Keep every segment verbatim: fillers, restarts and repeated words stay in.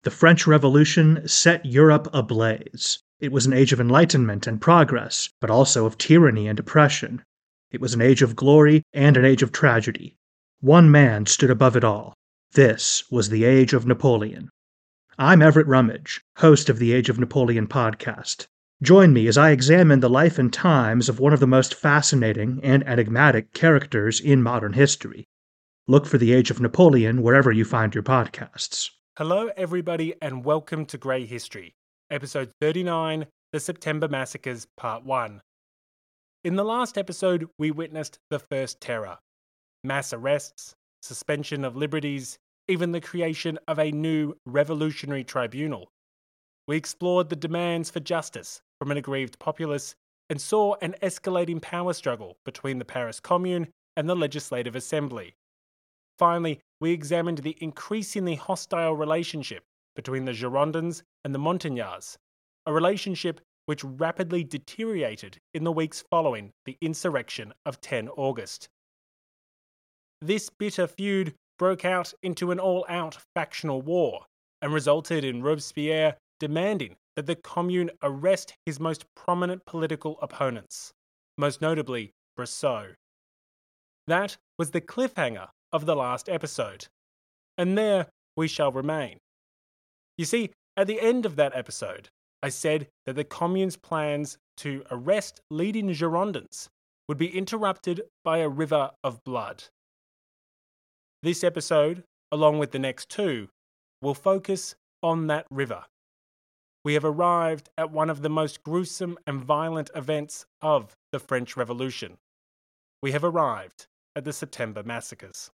The French Revolution set Europe ablaze. It was an age of enlightenment and progress, but also of tyranny and oppression. It was an age of glory and an age of tragedy. One man stood above it all. This was the Age of Napoleon. I'm Everett Rummage, host of the Age of Napoleon podcast. Join me as I examine the life and times of one of the most fascinating and enigmatic characters in modern history. Look for the Age of Napoleon wherever you find your podcasts. Hello, everybody, and welcome to Grey History, episode thirty-nine, The September Massacres, part one. In the last episode, we witnessed the First Terror. Mass arrests, suspension of liberties, even the creation of a new revolutionary tribunal. We explored the demands for justice from an aggrieved populace and saw an escalating power struggle between the Paris Commune and the Legislative Assembly. Finally, we examined the increasingly hostile relationship between the Girondins and the Montagnards, a relationship which rapidly deteriorated in the weeks following the insurrection of the tenth of August. This bitter feud broke out into an all-out factional war and resulted in Robespierre demanding that the Commune arrest his most prominent political opponents, most notably Brissot. That was the cliffhanger of the last episode, and there we shall remain. You see, at the end of that episode, I said that the Commune's plans to arrest leading Girondins would be interrupted by a river of blood. This episode, along with the next two, will focus on that river. We have arrived at one of the most gruesome and violent events of the French Revolution. We have arrived at the September Massacres.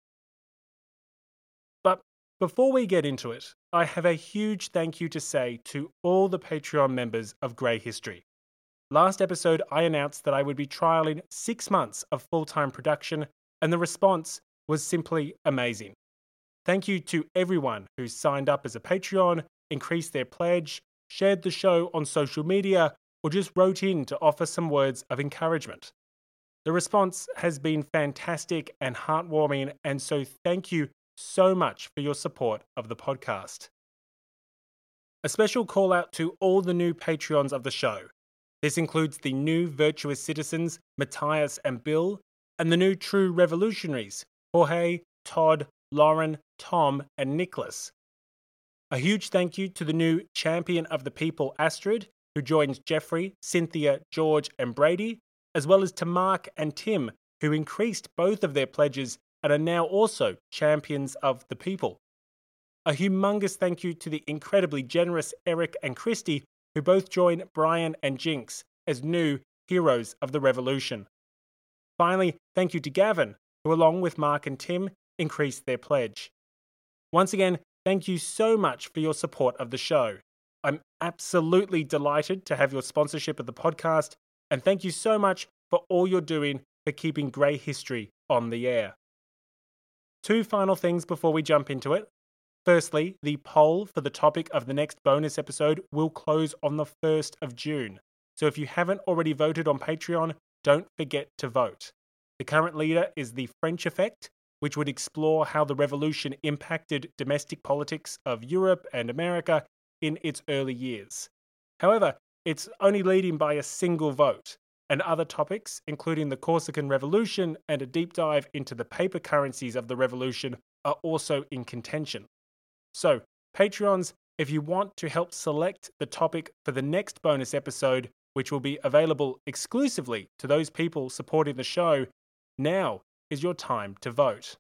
But before we get into it, I have a huge thank you to say to all the Patreon members of Grey History. Last episode, I announced that I would be trialling six months of full-time production, and the response was simply amazing. Thank you to everyone who signed up as a Patreon, increased their pledge, shared the show on social media, or just wrote in to offer some words of encouragement. The response has been fantastic and heartwarming, and so thank you so much for your support of the podcast. A special call out to all the new Patreons of the show. This includes the new virtuous citizens, Matthias and Bill, and the new true revolutionaries, Jorge, Todd, Lauren, Tom, and Nicholas. A huge thank you to the new champion of the people, Astrid, who joins Jeffrey, Cynthia, George, and Brady, as well as to Mark and Tim, who increased both of their pledges and are now also champions of the people. A humongous thank you to the incredibly generous Eric and Christy, who both join Brian and Jinx as new heroes of the revolution. Finally, thank you to Gavin, who along with Mark and Tim increased their pledge. Once again, thank you so much for your support of the show. I'm absolutely delighted to have your sponsorship of the podcast, and thank you so much for all you're doing for keeping Grey History on the air. Two final things before we jump into it. Firstly, the poll for the topic of the next bonus episode will close on the first of June. So if you haven't already voted on Patreon, don't forget to vote. The current leader is The French Effect, which would explore how the revolution impacted domestic politics of Europe and America in its early years. However, it's only leading by a single vote, and other topics, including the Corsican Revolution and a deep dive into the paper currencies of the revolution, are also in contention. So, Patreons, if you want to help select the topic for the next bonus episode, which will be available exclusively to those people supporting the show, now is your time to vote.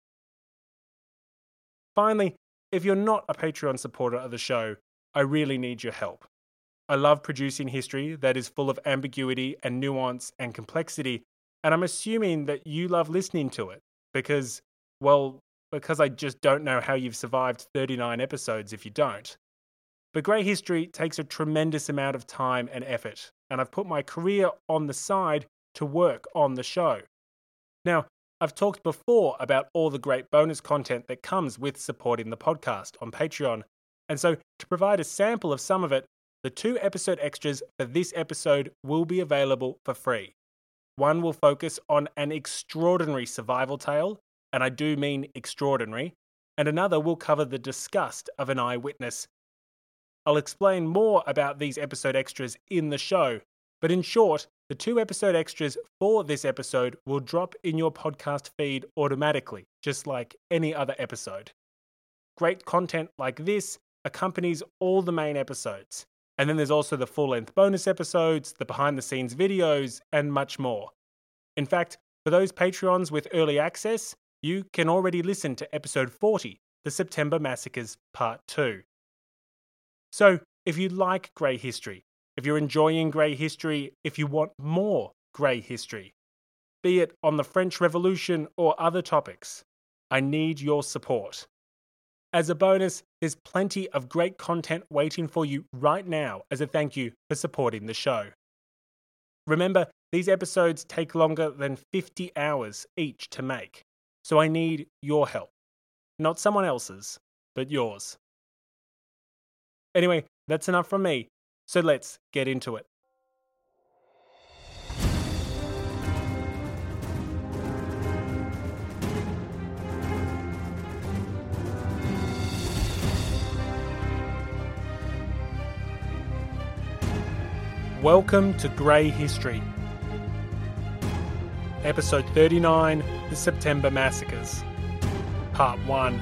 Finally, if you're not a Patreon supporter of the show, I really need your help. I love producing history that is full of ambiguity and nuance and complexity, and I'm assuming that you love listening to it because, well, because I just don't know how you've survived thirty-nine episodes if you don't. But Grey History takes a tremendous amount of time and effort, and I've put my career on the side to work on the show. Now, I've talked before about all the great bonus content that comes with supporting the podcast on Patreon, and so to provide a sample of some of it, the two episode extras for this episode will be available for free. One will focus on an extraordinary survival tale, and I do mean extraordinary, and another will cover the disgust of an eyewitness. I'll explain more about these episode extras in the show, but in short, the two episode extras for this episode will drop in your podcast feed automatically, just like any other episode. Great content like this accompanies all the main episodes, and then there's also the full-length bonus episodes, the behind-the-scenes videos, and much more. In fact, for those Patreons with early access, you can already listen to episode forty, The September Massacres Part two. So, if you like Grey History, if you're enjoying Grey History, if you want more Grey History, be it on the French Revolution or other topics, I need your support. As a bonus, there's plenty of great content waiting for you right now as a thank you for supporting the show. Remember, these episodes take longer than fifty hours each to make, so I need your help. Not someone else's, but yours. Anyway, that's enough from me, so let's get into it. Welcome to Grey History. Episode thirty-nine, The September Massacres. Part one.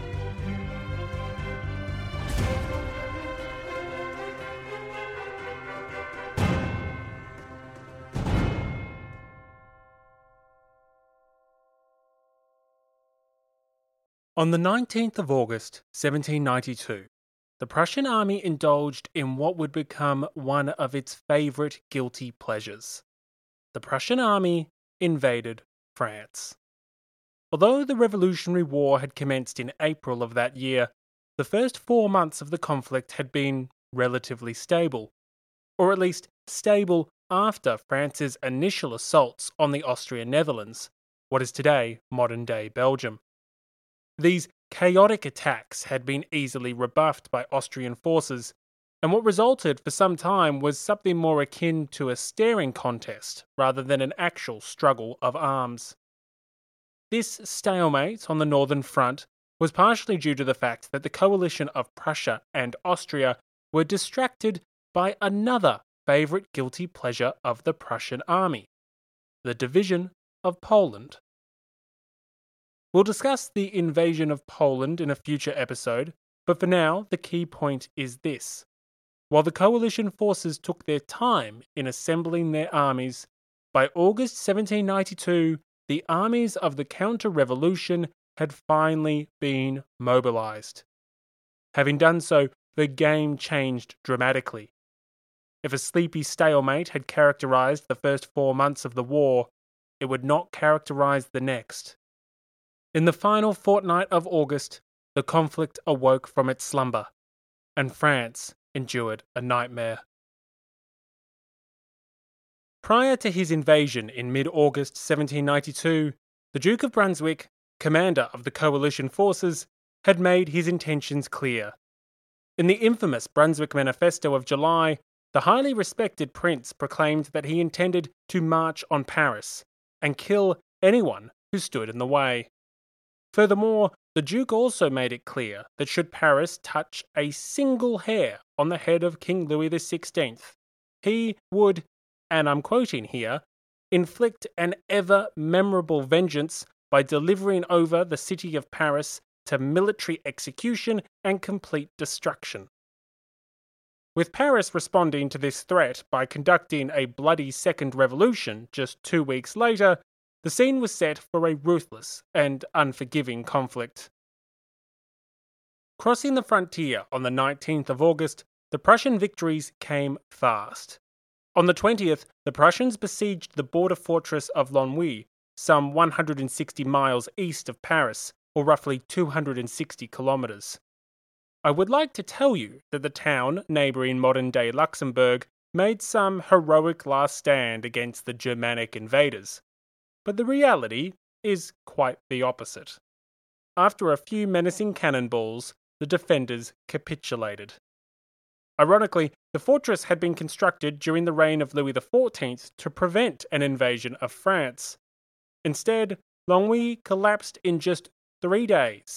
On the nineteenth of August, seventeen ninety-two, the Prussian army indulged in what would become one of its favourite guilty pleasures. The Prussian army invaded France. Although the Revolutionary War had commenced in April of that year, the first four months of the conflict had been relatively stable, or at least stable after France's initial assaults on the Austrian Netherlands, what is today modern-day Belgium. These chaotic attacks had been easily rebuffed by Austrian forces, and what resulted for some time was something more akin to a staring contest rather than an actual struggle of arms. This stalemate on the northern front was partially due to the fact that the coalition of Prussia and Austria were distracted by another favourite guilty pleasure of the Prussian army, the division of Poland. We'll discuss the invasion of Poland in a future episode, but for now, the key point is this. While the coalition forces took their time in assembling their armies, by August seventeen ninety-two, the armies of the counter-revolution had finally been mobilized. Having done so, the game changed dramatically. If a sleepy stalemate had characterized the first four months of the war, it would not characterize the next. In the final fortnight of August, the conflict awoke from its slumber, and France endured a nightmare. Prior to his invasion in mid-August seventeen ninety-two, the Duke of Brunswick, commander of the coalition forces, had made his intentions clear. In the infamous Brunswick Manifesto of July, the highly respected prince proclaimed that he intended to march on Paris and kill anyone who stood in the way. Furthermore, the Duke also made it clear that should Paris touch a single hair on the head of King Louis the sixteenth, he would, and I'm quoting here, inflict an ever-memorable vengeance by delivering over the city of Paris to military execution and complete destruction. With Paris responding to this threat by conducting a bloody second revolution just two weeks later, the scene was set for a ruthless and unforgiving conflict. Crossing the frontier on the nineteenth of August, the Prussian victories came fast. On the twentieth, the Prussians besieged the border fortress of Longwy, some one hundred sixty miles east of Paris, or roughly two hundred sixty kilometres. I would like to tell you that the town, neighbouring modern-day Luxembourg, made some heroic last stand against the Germanic invaders. But the reality is quite the opposite. After a few menacing cannonballs, the defenders capitulated. Ironically, the fortress had been constructed during the reign of Louis the fourteenth to prevent an invasion of France. Instead, Longwy collapsed in just three days,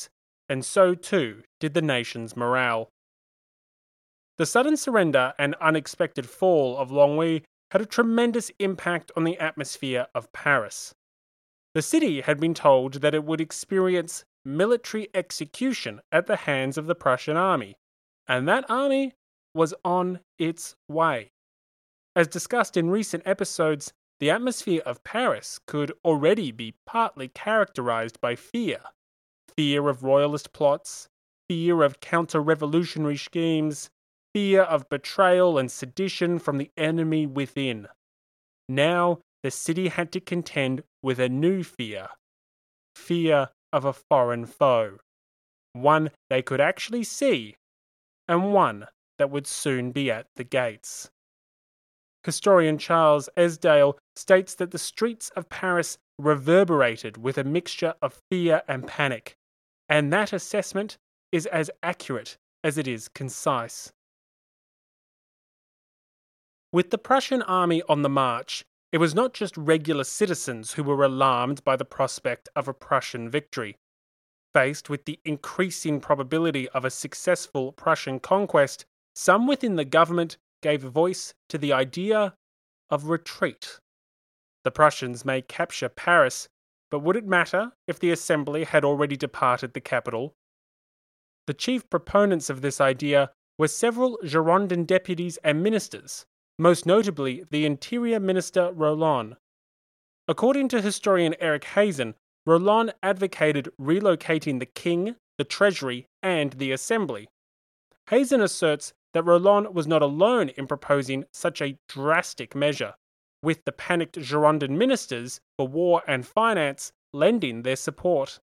and so too did the nation's morale. The sudden surrender and unexpected fall of Longwy had a tremendous impact on the atmosphere of Paris. The city had been told that it would experience military execution at the hands of the Prussian army, and that army was on its way. As discussed in recent episodes, the atmosphere of Paris could already be partly characterized by fear. Fear of royalist plots, fear of counter-revolutionary schemes, fear of betrayal and sedition from the enemy within. Now, the city had to contend with a new fear. Fear of a foreign foe. One they could actually see, and one that would soon be at the gates. Historian Charles Esdale states that the streets of Paris reverberated with a mixture of fear and panic, and that assessment is as accurate as it is concise. With the Prussian army on the march, it was not just regular citizens who were alarmed by the prospect of a Prussian victory. Faced with the increasing probability of a successful Prussian conquest, some within the government gave voice to the idea of retreat. The Prussians may capture Paris, but would it matter if the assembly had already departed the capital? The chief proponents of this idea were several Girondin deputies and ministers, most notably the Interior Minister Roland. According to historian Eric Hazen, Roland advocated relocating the king, the treasury, and the assembly. Hazen asserts that Roland was not alone in proposing such a drastic measure, with the panicked Girondin ministers for war and finance lending their support.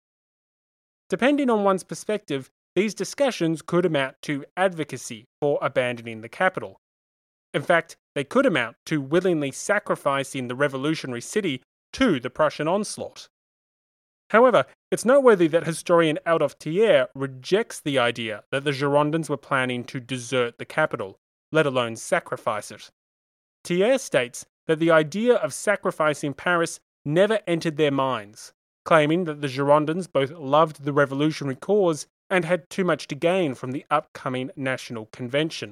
Depending on one's perspective, these discussions could amount to advocacy for abandoning the capital. In fact, they could amount to willingly sacrificing the revolutionary city to the Prussian onslaught. However, it's noteworthy that historian Adolphe Thiers rejects the idea that the Girondins were planning to desert the capital, let alone sacrifice it. Thiers states that the idea of sacrificing Paris never entered their minds, claiming that the Girondins both loved the revolutionary cause and had too much to gain from the upcoming national convention.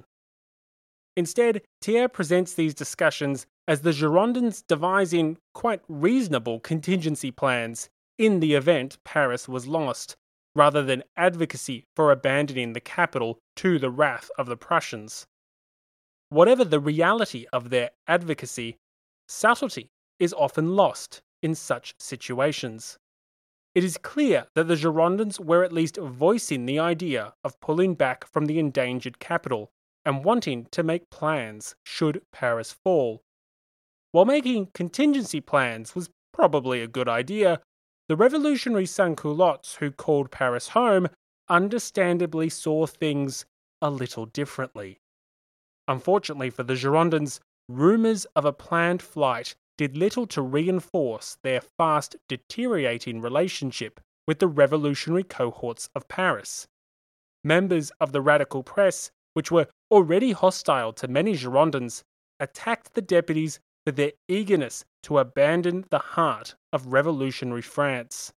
Instead, Thiers presents these discussions as the Girondins devising quite reasonable contingency plans in the event Paris was lost, rather than advocacy for abandoning the capital to the wrath of the Prussians. Whatever the reality of their advocacy, subtlety is often lost in such situations. It is clear that the Girondins were at least voicing the idea of pulling back from the endangered capital and wanting to make plans should Paris fall. While making contingency plans was probably a good idea, the revolutionary sans-culottes who called Paris home understandably saw things a little differently. Unfortunately for the Girondins, rumours of a planned flight did little to reinforce their fast deteriorating relationship with the revolutionary cohorts of Paris. Members of the radical press, which were already hostile to many Girondins, attacked the deputies for their eagerness to abandon the heart of revolutionary France.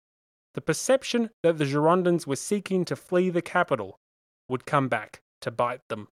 The perception that the Girondins were seeking to flee the capital would come back to bite them.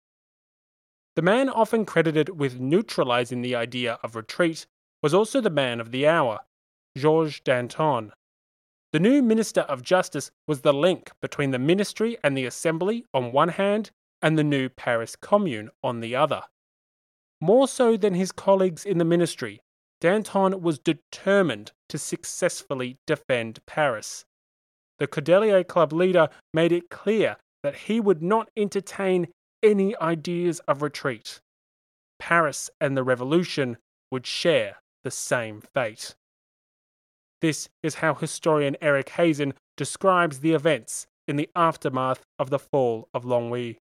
The man often credited with neutralizing the idea of retreat was also the man of the hour, Georges Danton. The new Minister of Justice was the link between the ministry and the assembly on one hand and the new Paris Commune on the other. More so than his colleagues in the ministry, Danton was determined to successfully defend Paris. The Cordelier Club leader made it clear that he would not entertain any ideas of retreat. Paris and the revolution would share the same fate. This is how historian Eric Hazen describes the events in the aftermath of the fall of Longwy.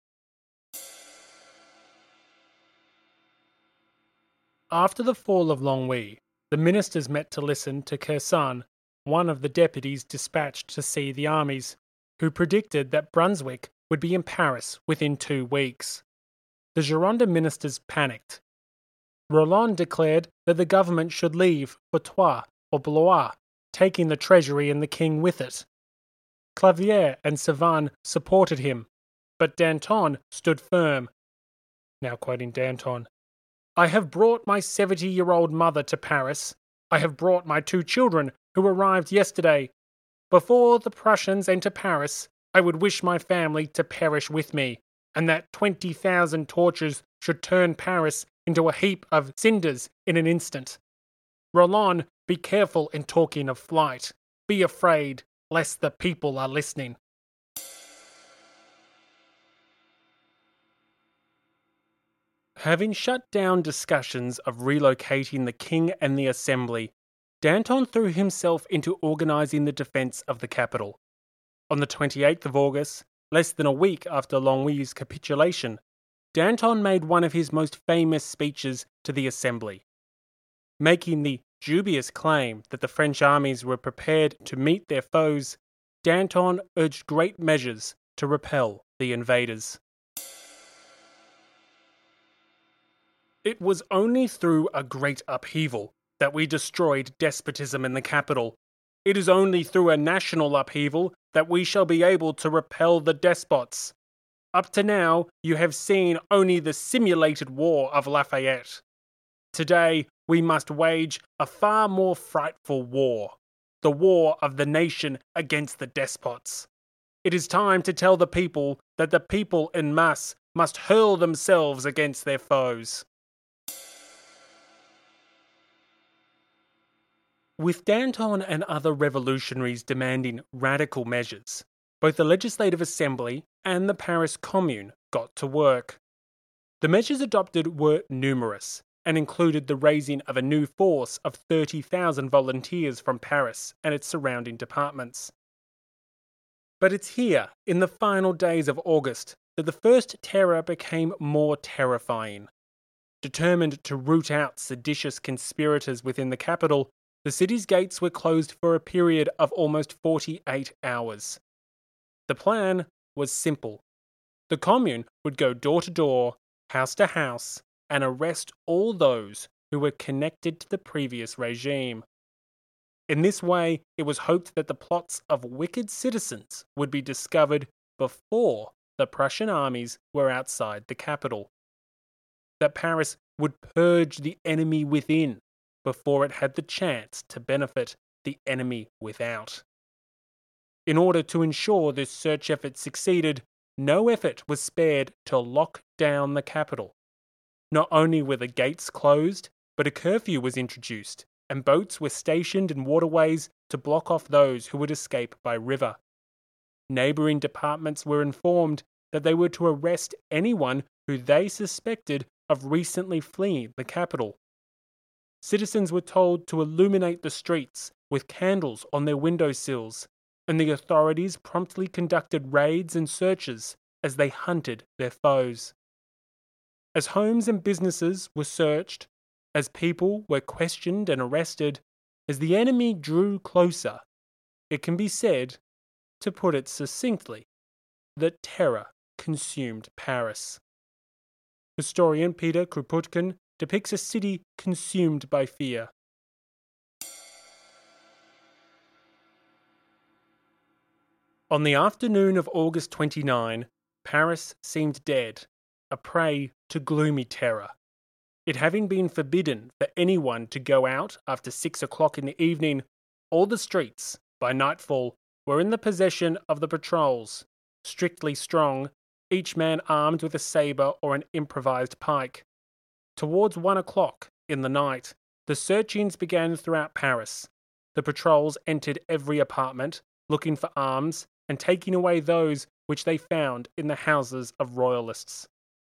After the fall of Longwy, the ministers met to listen to Kersan, one of the deputies dispatched to see the armies, who predicted that Brunswick would be in Paris within two weeks. The Girondin ministers panicked. Roland declared that the government should leave for Troyes or Blois, taking the treasury and the king with it. Clavier and Savan supported him, but Danton stood firm. Now quoting Danton, "I have brought my seventy-year-old mother to Paris. I have brought my two children, who arrived yesterday. Before the Prussians enter Paris, I would wish my family to perish with me, and that twenty thousand torches should turn Paris into a heap of cinders in an instant. Roland, be careful in talking of flight. Be afraid, lest the people are listening." Having shut down discussions of relocating the king and the assembly, Danton threw himself into organising the defence of the capital. On the twenty-eighth of August, less than a week after Longwy's capitulation, Danton made one of his most famous speeches to the assembly. Making the dubious claim that the French armies were prepared to meet their foes, Danton urged great measures to repel the invaders. It was only through a great upheaval that we destroyed despotism in the capital. It is only through a national upheaval that we shall be able to repel the despots. Up to now, you have seen only the simulated war of Lafayette. Today, we must wage a far more frightful war, the war of the nation against the despots. It is time to tell the people that the people en masse must hurl themselves against their foes. With Danton and other revolutionaries demanding radical measures, both the Legislative Assembly and the Paris Commune got to work. The measures adopted were numerous and included the raising of a new force of thirty thousand volunteers from Paris and its surrounding departments. But it's here, in the final days of August, that the first terror became more terrifying. Determined to root out seditious conspirators within the capital, the city's gates were closed for a period of almost forty-eight hours. The plan was simple. The Commune would go door to door, house to house, and arrest all those who were connected to the previous regime. In this way, it was hoped that the plots of wicked citizens would be discovered before the Prussian armies were outside the capital. That Paris would purge the enemy within before it had the chance to benefit the enemy without. In order to ensure this search effort succeeded, no effort was spared to lock down the capital. Not only were the gates closed, but a curfew was introduced, and boats were stationed in waterways to block off those who would escape by river. Neighbouring departments were informed that they were to arrest anyone who they suspected of recently fleeing the capital. Citizens were told to illuminate the streets with candles on their windowsills, and the authorities promptly conducted raids and searches as they hunted their foes. As homes and businesses were searched, as people were questioned and arrested, as the enemy drew closer, it can be said, to put it succinctly, that terror consumed Paris. Historian Peter Kropotkin depicts a city consumed by fear. On the afternoon of August twenty-ninth, Paris seemed dead, a prey to gloomy terror. It having been forbidden for anyone to go out after six o'clock in the evening, all the streets, by nightfall, were in the possession of the patrols, strictly strong, each man armed with a sabre or an improvised pike. Towards one o'clock in the night, the searchings began throughout Paris. The patrols entered every apartment, looking for arms and taking away those which they found in the houses of royalists.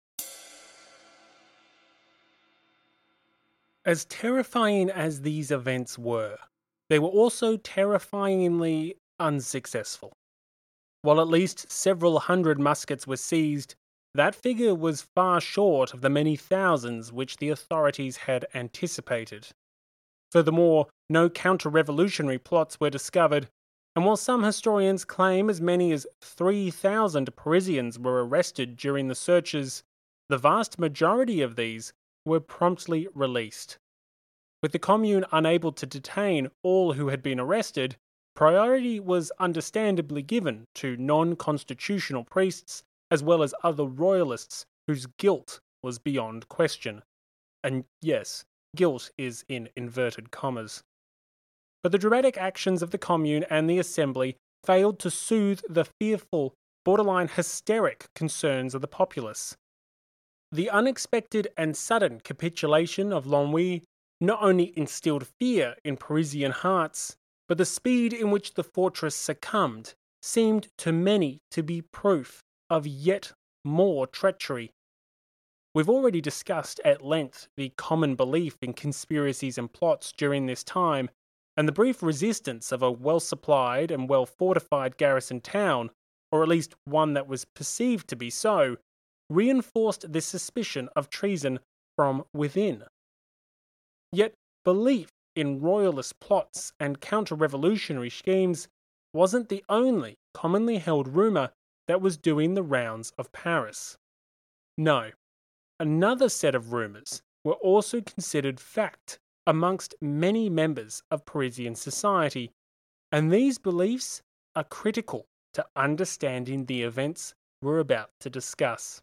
As terrifying as these events were, they were also terrifyingly unsuccessful. While at least several hundred muskets were seized, that figure was far short of the many thousands which the authorities had anticipated. Furthermore, no counter-revolutionary plots were discovered, and while some historians claim as many as three thousand Parisians were arrested during the searches, the vast majority of these were promptly released. With the Commune unable to detain all who had been arrested, priority was understandably given to non-constitutional priests as well as other royalists whose guilt was beyond question. And yes, guilt is in inverted commas. But the dramatic actions of the Commune and the Assembly failed to soothe the fearful, borderline hysteric concerns of the populace. The unexpected and sudden capitulation of Longwy not only instilled fear in Parisian hearts, but the speed in which the fortress succumbed seemed to many to be proof of yet more treachery. We've already discussed at length the common belief in conspiracies and plots during this time, and the brief resistance of a well-supplied and well-fortified garrison town, or at least one that was perceived to be so, reinforced this suspicion of treason from within. Yet belief in royalist plots and counter-revolutionary schemes wasn't the only commonly held rumour that was doing the rounds of Paris. No, another set of rumours were also considered fact amongst many members of Parisian society, and these beliefs are critical to understanding the events we're about to discuss.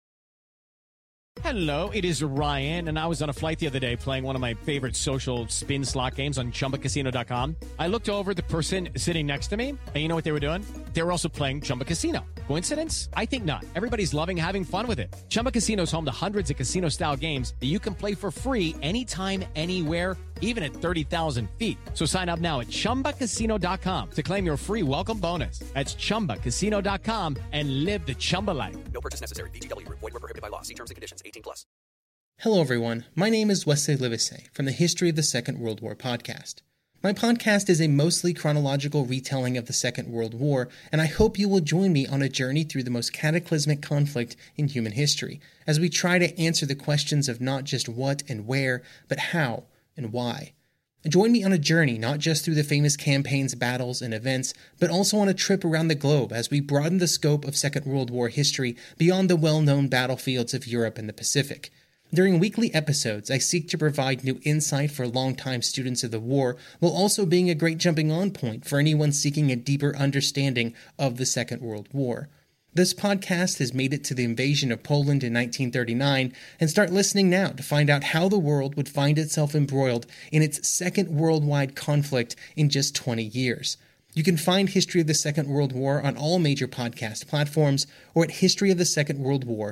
Hello, it is Ryan, and I was on a flight the other day playing one of my favorite social spin slot games on Chumba Casino dot com. I looked over at the person sitting next to me, and you know what they were doing? They were also playing Chumba Casino. Coincidence? I think not. Everybody's loving having fun with it. Chumba Casino is home to hundreds of casino-style games that you can play for free anytime, anywhere, even at thirty thousand feet. So sign up now at Chumba Casino dot com to claim your free welcome bonus. That's Chumba Casino dot com and live the Chumba life. No purchase necessary. V G W. Void where prohibited by law. See terms and conditions. eighteen plus. Hello, everyone. My name is Wesley Livesey from the History of the Second World War podcast. My podcast is a mostly chronological retelling of the Second World War, and I hope you will join me on a journey through the most cataclysmic conflict in human history, as we try to answer the questions of not just what and where, but how and why. Join me on a journey not just through the famous campaigns, battles, and events, but also on a trip around the globe as we broaden the scope of Second World War history beyond the well-known battlefields of Europe and the Pacific. During weekly episodes, I seek to provide new insight for longtime students of the war, while also being a great jumping-on point for anyone seeking a deeper understanding of the Second World War. This podcast has made it to the invasion of Poland in nineteen thirty-nine, and start listening now to find out how the world would find itself embroiled in its second worldwide conflict in just twenty years. You can find History of the Second World War on all major podcast platforms or at history of the second world war.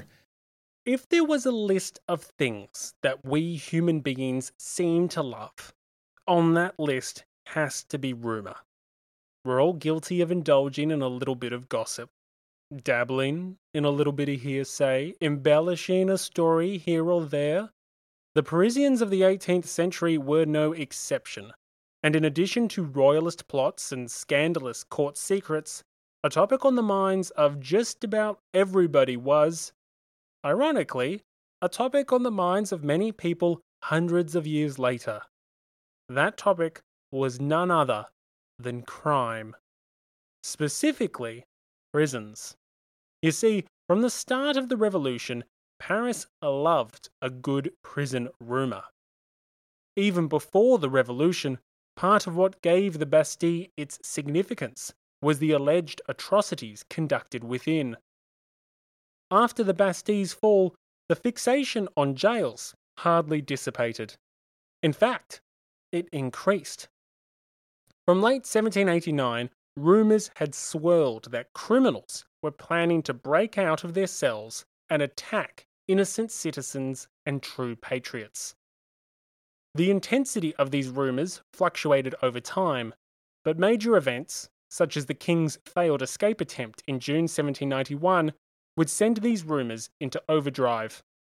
If there was a list of things that we human beings seem to love, on that list has to be rumour. We're all guilty of indulging in a little bit of gossip, dabbling in a little bit of hearsay, embellishing a story here or there. The Parisians of the eighteenth century were no exception, and in addition to royalist plots and scandalous court secrets, a topic on the minds of just about everybody was, ironically, a topic on the minds of many people hundreds of years later. That topic was none other than crime. Specifically, prisons. You see, from the start of the revolution, Paris loved a good prison rumour. Even before the revolution, part of what gave the Bastille its significance was the alleged atrocities conducted within. After the Bastille's fall, the fixation on jails hardly dissipated. In fact, it increased. From late seventeen eighty-nine, rumours had swirled that criminals were planning to break out of their cells and attack innocent citizens and true patriots. The intensity of these rumours fluctuated over time, but major events, such as the King's failed escape attempt in June seventeen ninety-one, would send these rumours into overdrive.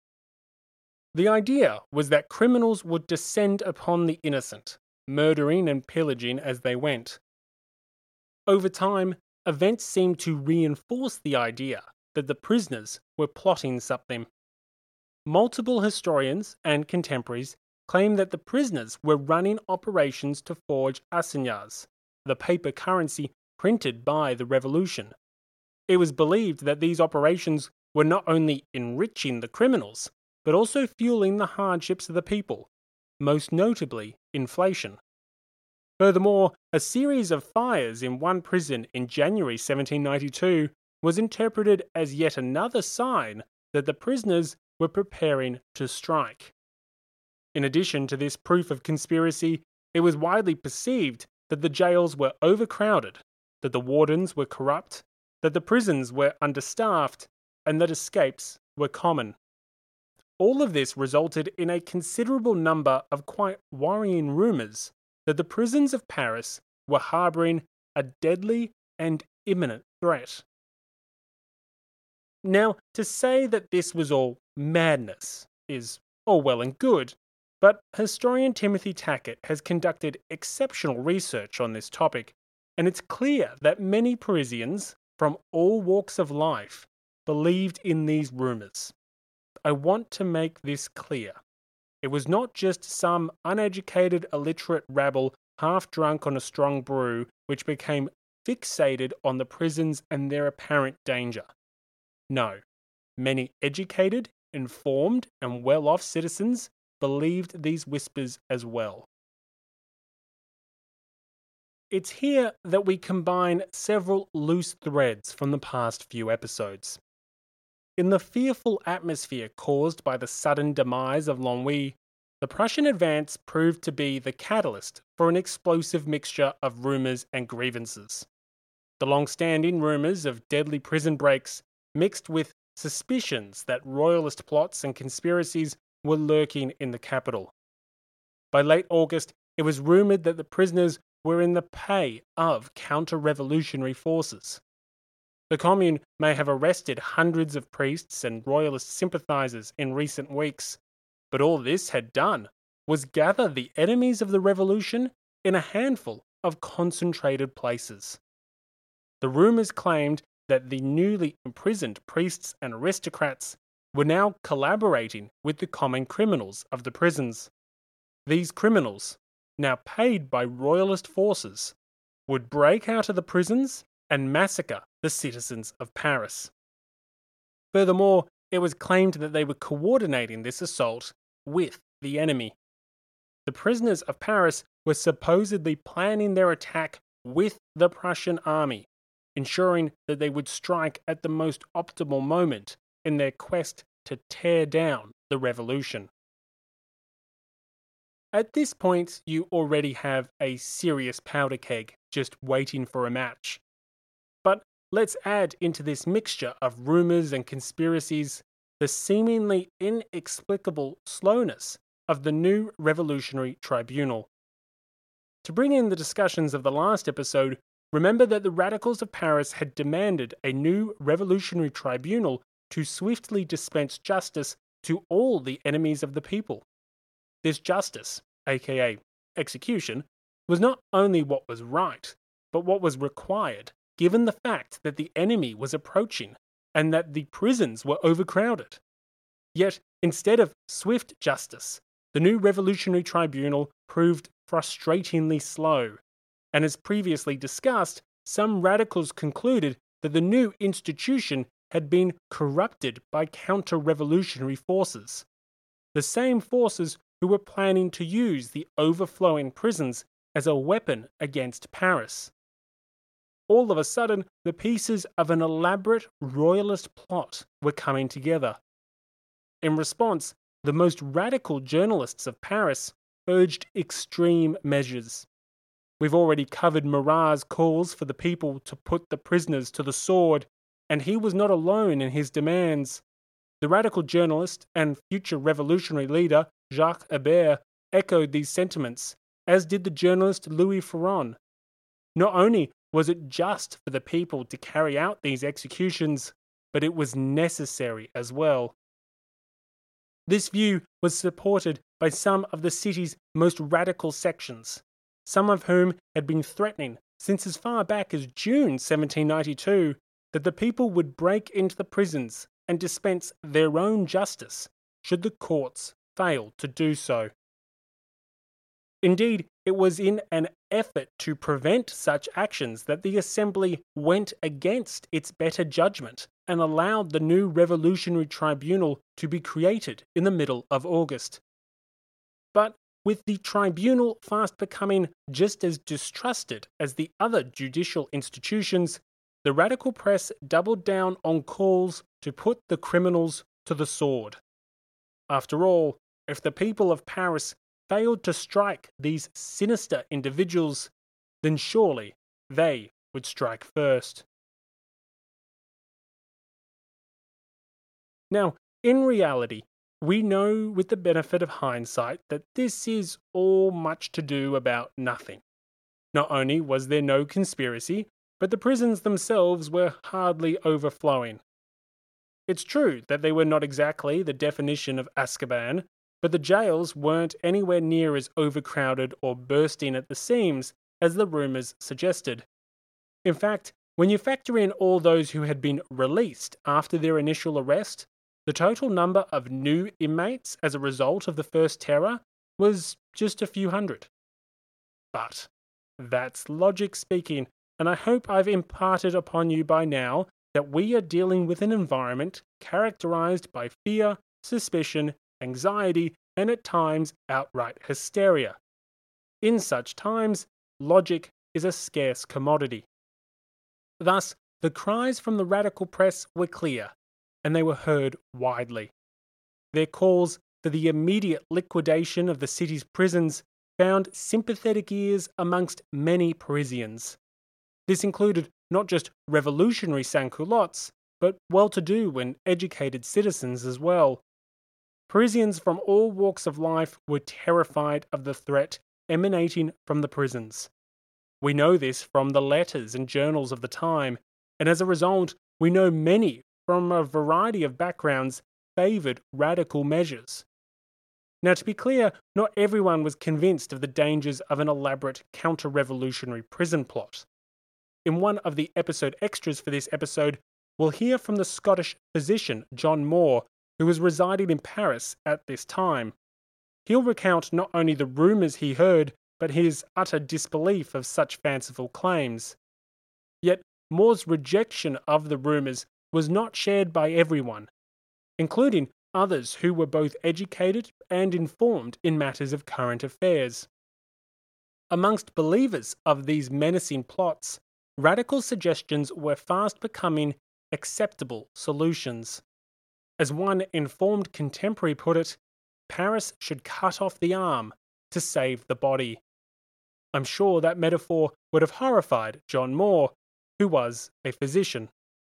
The idea was that criminals would descend upon the innocent, murdering and pillaging as they went. Over time, events seemed to reinforce the idea that the prisoners were plotting something. Multiple historians and contemporaries claim that the prisoners were running operations to forge assignats, the paper currency printed by the revolution. It was believed that these operations were not only enriching the criminals, but also fueling the hardships of the people, most notably inflation. Furthermore, a series of fires in one prison in January seventeen ninety-two was interpreted as yet another sign that the prisoners were preparing to strike. In addition to this proof of conspiracy, it was widely perceived that the jails were overcrowded, that the wardens were corrupt, that the prisons were understaffed, and that escapes were common. All of this resulted in a considerable number of quite worrying rumours that the prisons of Paris were harbouring a deadly and imminent threat. Now, to say that this was all madness is all well and good, but historian Timothy Tackett has conducted exceptional research on this topic, and it's clear that many Parisians from all walks of life believed in these rumours. I want to make this clear. It was not just some uneducated, illiterate rabble half drunk on a strong brew which became fixated on the prisons and their apparent danger. No, many educated, informed, and well-off citizens believed these whispers as well. It's here that we combine several loose threads from the past few episodes. In the fearful atmosphere caused by the sudden demise of Longwy, the Prussian advance proved to be the catalyst for an explosive mixture of rumours and grievances. The long-standing rumours of deadly prison breaks mixed with suspicions that royalist plots and conspiracies were lurking in the capital. By late August, it was rumoured that the prisoners were in the pay of counter-revolutionary forces. The Commune may have arrested hundreds of priests and royalist sympathisers in recent weeks, but all this had done was gather the enemies of the revolution in a handful of concentrated places. The rumours claimed that the newly imprisoned priests and aristocrats were now collaborating with the common criminals of the prisons. These criminals, now paid by royalist forces, would break out of the prisons and massacre the citizens of Paris. Furthermore, it was claimed that they were coordinating this assault with the enemy. The prisoners of Paris were supposedly planning their attack with the Prussian army, ensuring that they would strike at the most optimal moment in their quest to tear down the revolution. At this point, you already have a serious powder keg just waiting for a match. But let's add into this mixture of rumours and conspiracies the seemingly inexplicable slowness of the new revolutionary tribunal. To bring in the discussions of the last episode, remember that the radicals of Paris had demanded a new revolutionary tribunal to swiftly dispense justice to all the enemies of the people. This justice, aka execution, was not only what was right, but what was required, given the fact that the enemy was approaching and that the prisons were overcrowded. Yet, instead of swift justice, the new revolutionary tribunal proved frustratingly slow, and as previously discussed, some radicals concluded that the new institution had been corrupted by counter-revolutionary forces. The same forces who were planning to use the overflowing prisons as a weapon against Paris. All of a sudden, the pieces of an elaborate royalist plot were coming together. In response, the most radical journalists of Paris urged extreme measures. We've already covered Marat's calls for the people to put the prisoners to the sword, and he was not alone in his demands. The radical journalist and future revolutionary leader Jacques Hébert echoed these sentiments, as did the journalist Louis Ferron. Not only was it just for the people to carry out these executions, but it was necessary as well. This view was supported by some of the city's most radical sections, some of whom had been threatening since as far back as June seventeen ninety-two that the people would break into the prisons and dispense their own justice should the courts fail to do so. Indeed, it was in an effort to prevent such actions that the Assembly went against its better judgment and allowed the new revolutionary tribunal to be created in the middle of August. But with the tribunal fast becoming just as distrusted as the other judicial institutions, the radical press doubled down on calls to put the criminals to the sword. After all, if the people of Paris failed to strike these sinister individuals, then surely they would strike first. Now, in reality, we know with the benefit of hindsight that this is all much to do about nothing. Not only was there no conspiracy, but the prisons themselves were hardly overflowing. It's true that they were not exactly the definition of Azkaban, but the jails weren't anywhere near as overcrowded or bursting at the seams as the rumours suggested. In fact, when you factor in all those who had been released after their initial arrest, the total number of new inmates as a result of the First Terror was just a few hundred. But that's logic speaking, and I hope I've imparted upon you by now that we are dealing with an environment characterized by fear, suspicion, anxiety, and at times outright hysteria. In such times, logic is a scarce commodity. Thus, the cries from the radical press were clear, and they were heard widely. Their calls for the immediate liquidation of the city's prisons found sympathetic ears amongst many Parisians. This included not just revolutionary sans-culottes, but well-to-do and educated citizens as well. Parisians from all walks of life were terrified of the threat emanating from the prisons. We know this from the letters and journals of the time, and as a result, we know many from a variety of backgrounds favoured radical measures. Now, to be clear, not everyone was convinced of the dangers of an elaborate counter-revolutionary prison plot. In one of the episode extras for this episode, we'll hear from the Scottish physician John Moore, who was residing in Paris at this time. He'll recount not only the rumours he heard, but his utter disbelief of such fanciful claims. Yet, Moore's rejection of the rumours was not shared by everyone, including others who were both educated and informed in matters of current affairs. Amongst believers of these menacing plots, radical suggestions were fast becoming acceptable solutions. As one informed contemporary put it, Paris should cut off the arm to save the body. I'm sure that metaphor would have horrified John Moore, who was a physician.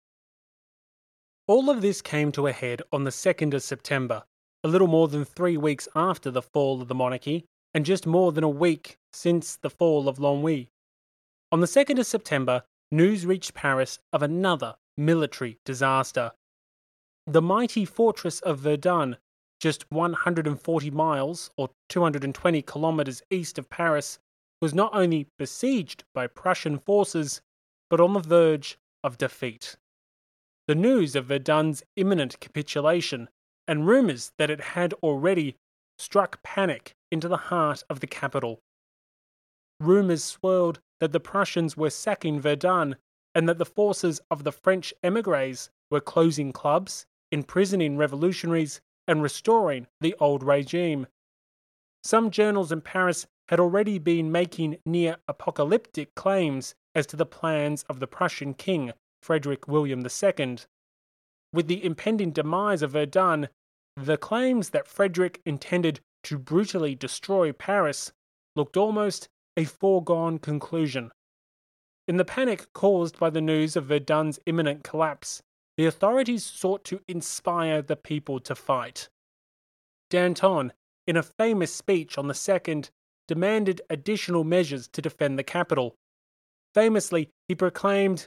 All of this came to a head on the second of September, a little more than three weeks after the fall of the monarchy, and just more than a week since the fall of Longwy. On the second of September, news reached Paris of another military disaster. The mighty fortress of Verdun, just one hundred forty miles or two hundred twenty kilometers east of Paris, was not only besieged by Prussian forces, but on the verge of defeat. The news of Verdun's imminent capitulation and rumours that it had already struck panic into the heart of the capital. Rumours swirled that the Prussians were sacking Verdun and that the forces of the French émigrés were closing clubs, imprisoning revolutionaries, and restoring the old regime. Some journals in Paris had already been making near-apocalyptic claims as to the plans of the Prussian king, Frederick William the Second. With the impending demise of Verdun, the claims that Frederick intended to brutally destroy Paris looked almost a foregone conclusion. In the panic caused by the news of Verdun's imminent collapse, the authorities sought to inspire the people to fight. Danton, in a famous speech on the second, demanded additional measures to defend the capital. Famously, he proclaimed,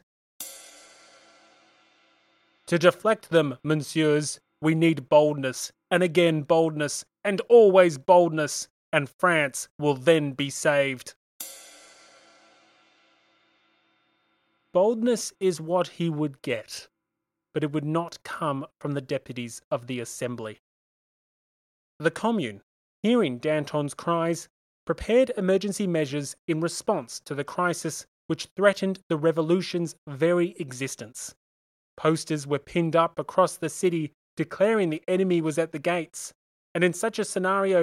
"To deflect them, messieurs, we need boldness, and again boldness, and always boldness, and France will then be saved." Boldness is what he would get, but it would not come from the deputies of the Assembly. The Commune, hearing Danton's cries, prepared emergency measures in response to the crisis which threatened the revolution's very existence. Posters were pinned up across the city declaring the enemy was at the gates, and in such a scenario,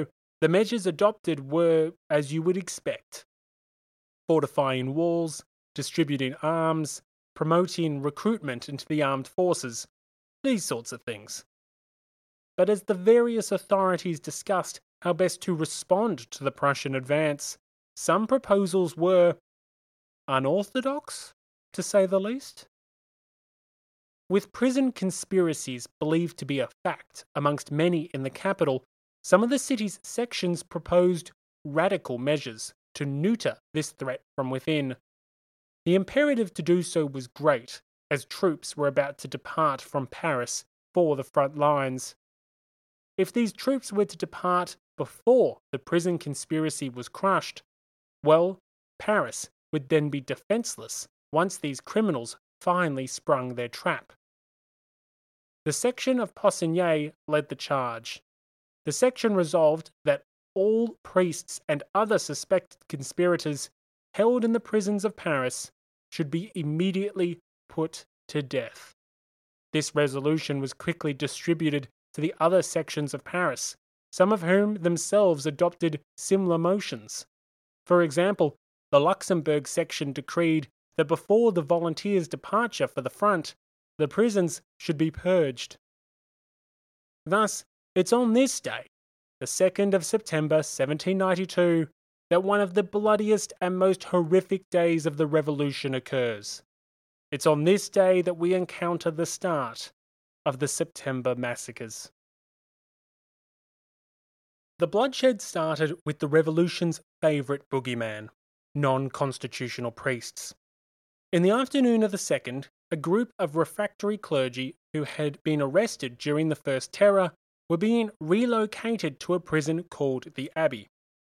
The measures adopted were, as you would expect, fortifying walls, distributing arms, promoting recruitment into the armed forces, these sorts of things. But as the various authorities discussed how best to respond to the Prussian advance, some proposals were unorthodox, to say the least. With prison conspiracies believed to be a fact amongst many in the capital, some of the city's sections proposed radical measures to neuter this threat from within. The imperative to do so was great, as troops were about to depart from Paris for the front lines. If these troops were to depart before the prison conspiracy was crushed, well, Paris would then be defenseless once these criminals finally sprung their trap. The section of Poissonnier led the charge. The section resolved that all priests and other suspected conspirators held in the prisons of Paris should be immediately put to death. This resolution was quickly distributed to the other sections of Paris, some of whom themselves adopted similar motions. For example, the Luxembourg section decreed that before the volunteers' departure for the front, the prisons should be purged. Thus, it's on this day, the second of September seventeen ninety-two, that one of the bloodiest and most horrific days of the Revolution occurs. It's on this day that we encounter the start of the September massacres. The bloodshed started with the Revolution's favourite boogeyman, non-constitutional priests. In the afternoon of the second, a group of refractory clergy who had been arrested during the First Terror were being relocated to a prison called the Abbey.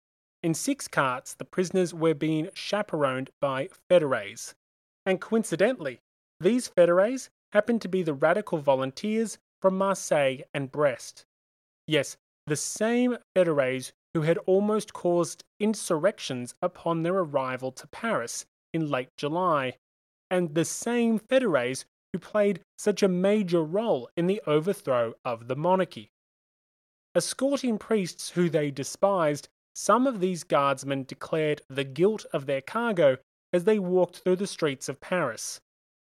In six carts, the prisoners were being chaperoned by fédérés, and coincidentally, these fédérés happened to be the radical volunteers from Marseille and Brest. Yes, the same fédérés who had almost caused insurrections upon their arrival to Paris in late July, and the same fédérés who played such a major role in the overthrow of the monarchy. Escorting priests who they despised, some of these guardsmen declared the guilt of their cargo as they walked through the streets of Paris.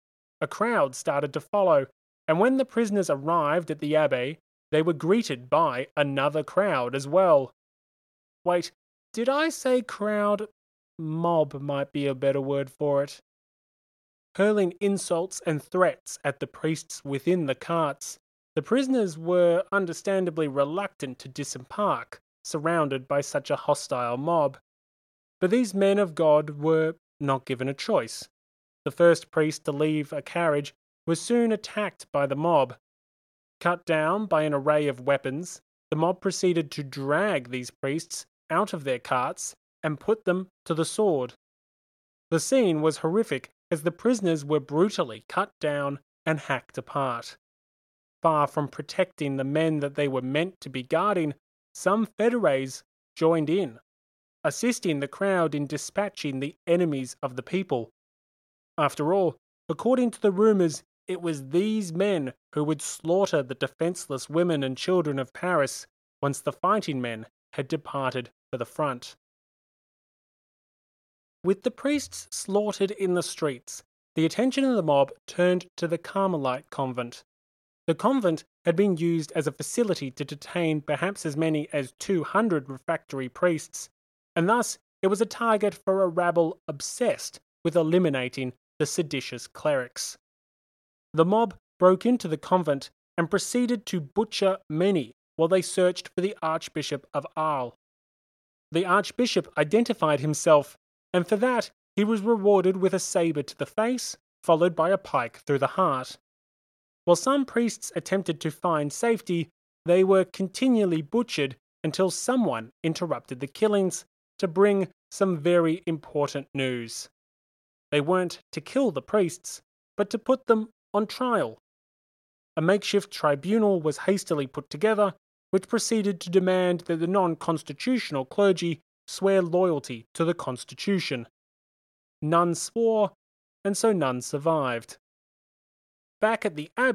A crowd started to follow, and when the prisoners arrived at the Abbey, they were greeted by another crowd as well. Wait, did I say crowd? Mob might be a better word for it. Hurling insults and threats at the priests within the carts, the prisoners were understandably reluctant to disembark, surrounded by such a hostile mob. But these men of God were not given a choice. The first priest to leave a carriage was soon attacked by the mob. Cut down by an array of weapons, the mob proceeded to drag these priests out of their carts and put them to the sword. The scene was horrific as the prisoners were brutally cut down and hacked apart. Far from protecting the men that they were meant to be guarding, some fédérés joined in, assisting the crowd in dispatching the enemies of the people. After all, according to the rumours, it was these men who would slaughter the defenceless women and children of Paris once the fighting men had departed for the front. With the priests slaughtered in the streets, the attention of the mob turned to the Carmelite convent. The convent had been used as a facility to detain perhaps as many as two hundred refractory priests, and thus it was a target for a rabble obsessed with eliminating the seditious clerics. The mob broke into the convent and proceeded to butcher many while they searched for the Archbishop of Arles. The Archbishop identified himself, and for that he was rewarded with a sabre to the face, followed by a pike through the heart. While some priests attempted to find safety, they were continually butchered until someone interrupted the killings to bring some very important news. They weren't to kill the priests, but to put them on trial. A makeshift tribunal was hastily put together, which proceeded to demand that the non-constitutional clergy swear loyalty to the Constitution. None swore, and so none survived. Back at the Abbey,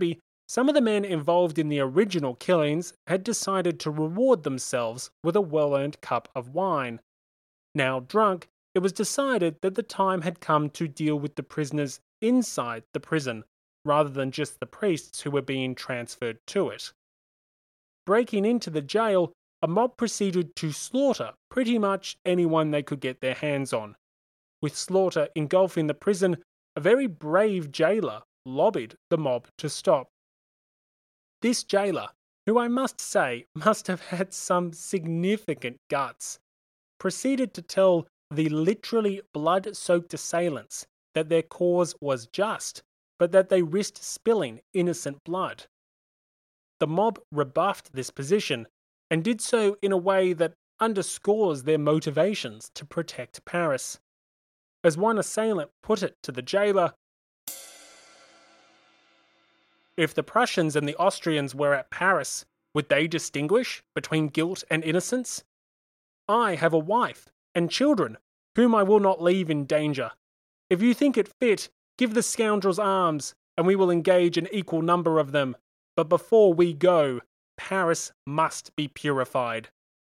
some of the men involved in the original killings had decided to reward themselves with a well-earned cup of wine. Now drunk, it was decided that the time had come to deal with the prisoners inside the prison, rather than just the priests who were being transferred to it. Breaking into the jail, a mob proceeded to slaughter pretty much anyone they could get their hands on. With slaughter engulfing the prison, a very brave jailer lobbied the mob to stop. This jailer, who I must say must have had some significant guts, proceeded to tell the literally blood-soaked assailants that their cause was just, but that they risked spilling innocent blood. The mob rebuffed this position, and did so in a way that underscores their motivations to protect Paris. As one assailant put it to the jailer, "If the Prussians and the Austrians were at Paris, would they distinguish between guilt and innocence? I have a wife and children, whom I will not leave in danger. If you think it fit, give the scoundrels arms, and we will engage an equal number of them. But before we go, Paris must be purified."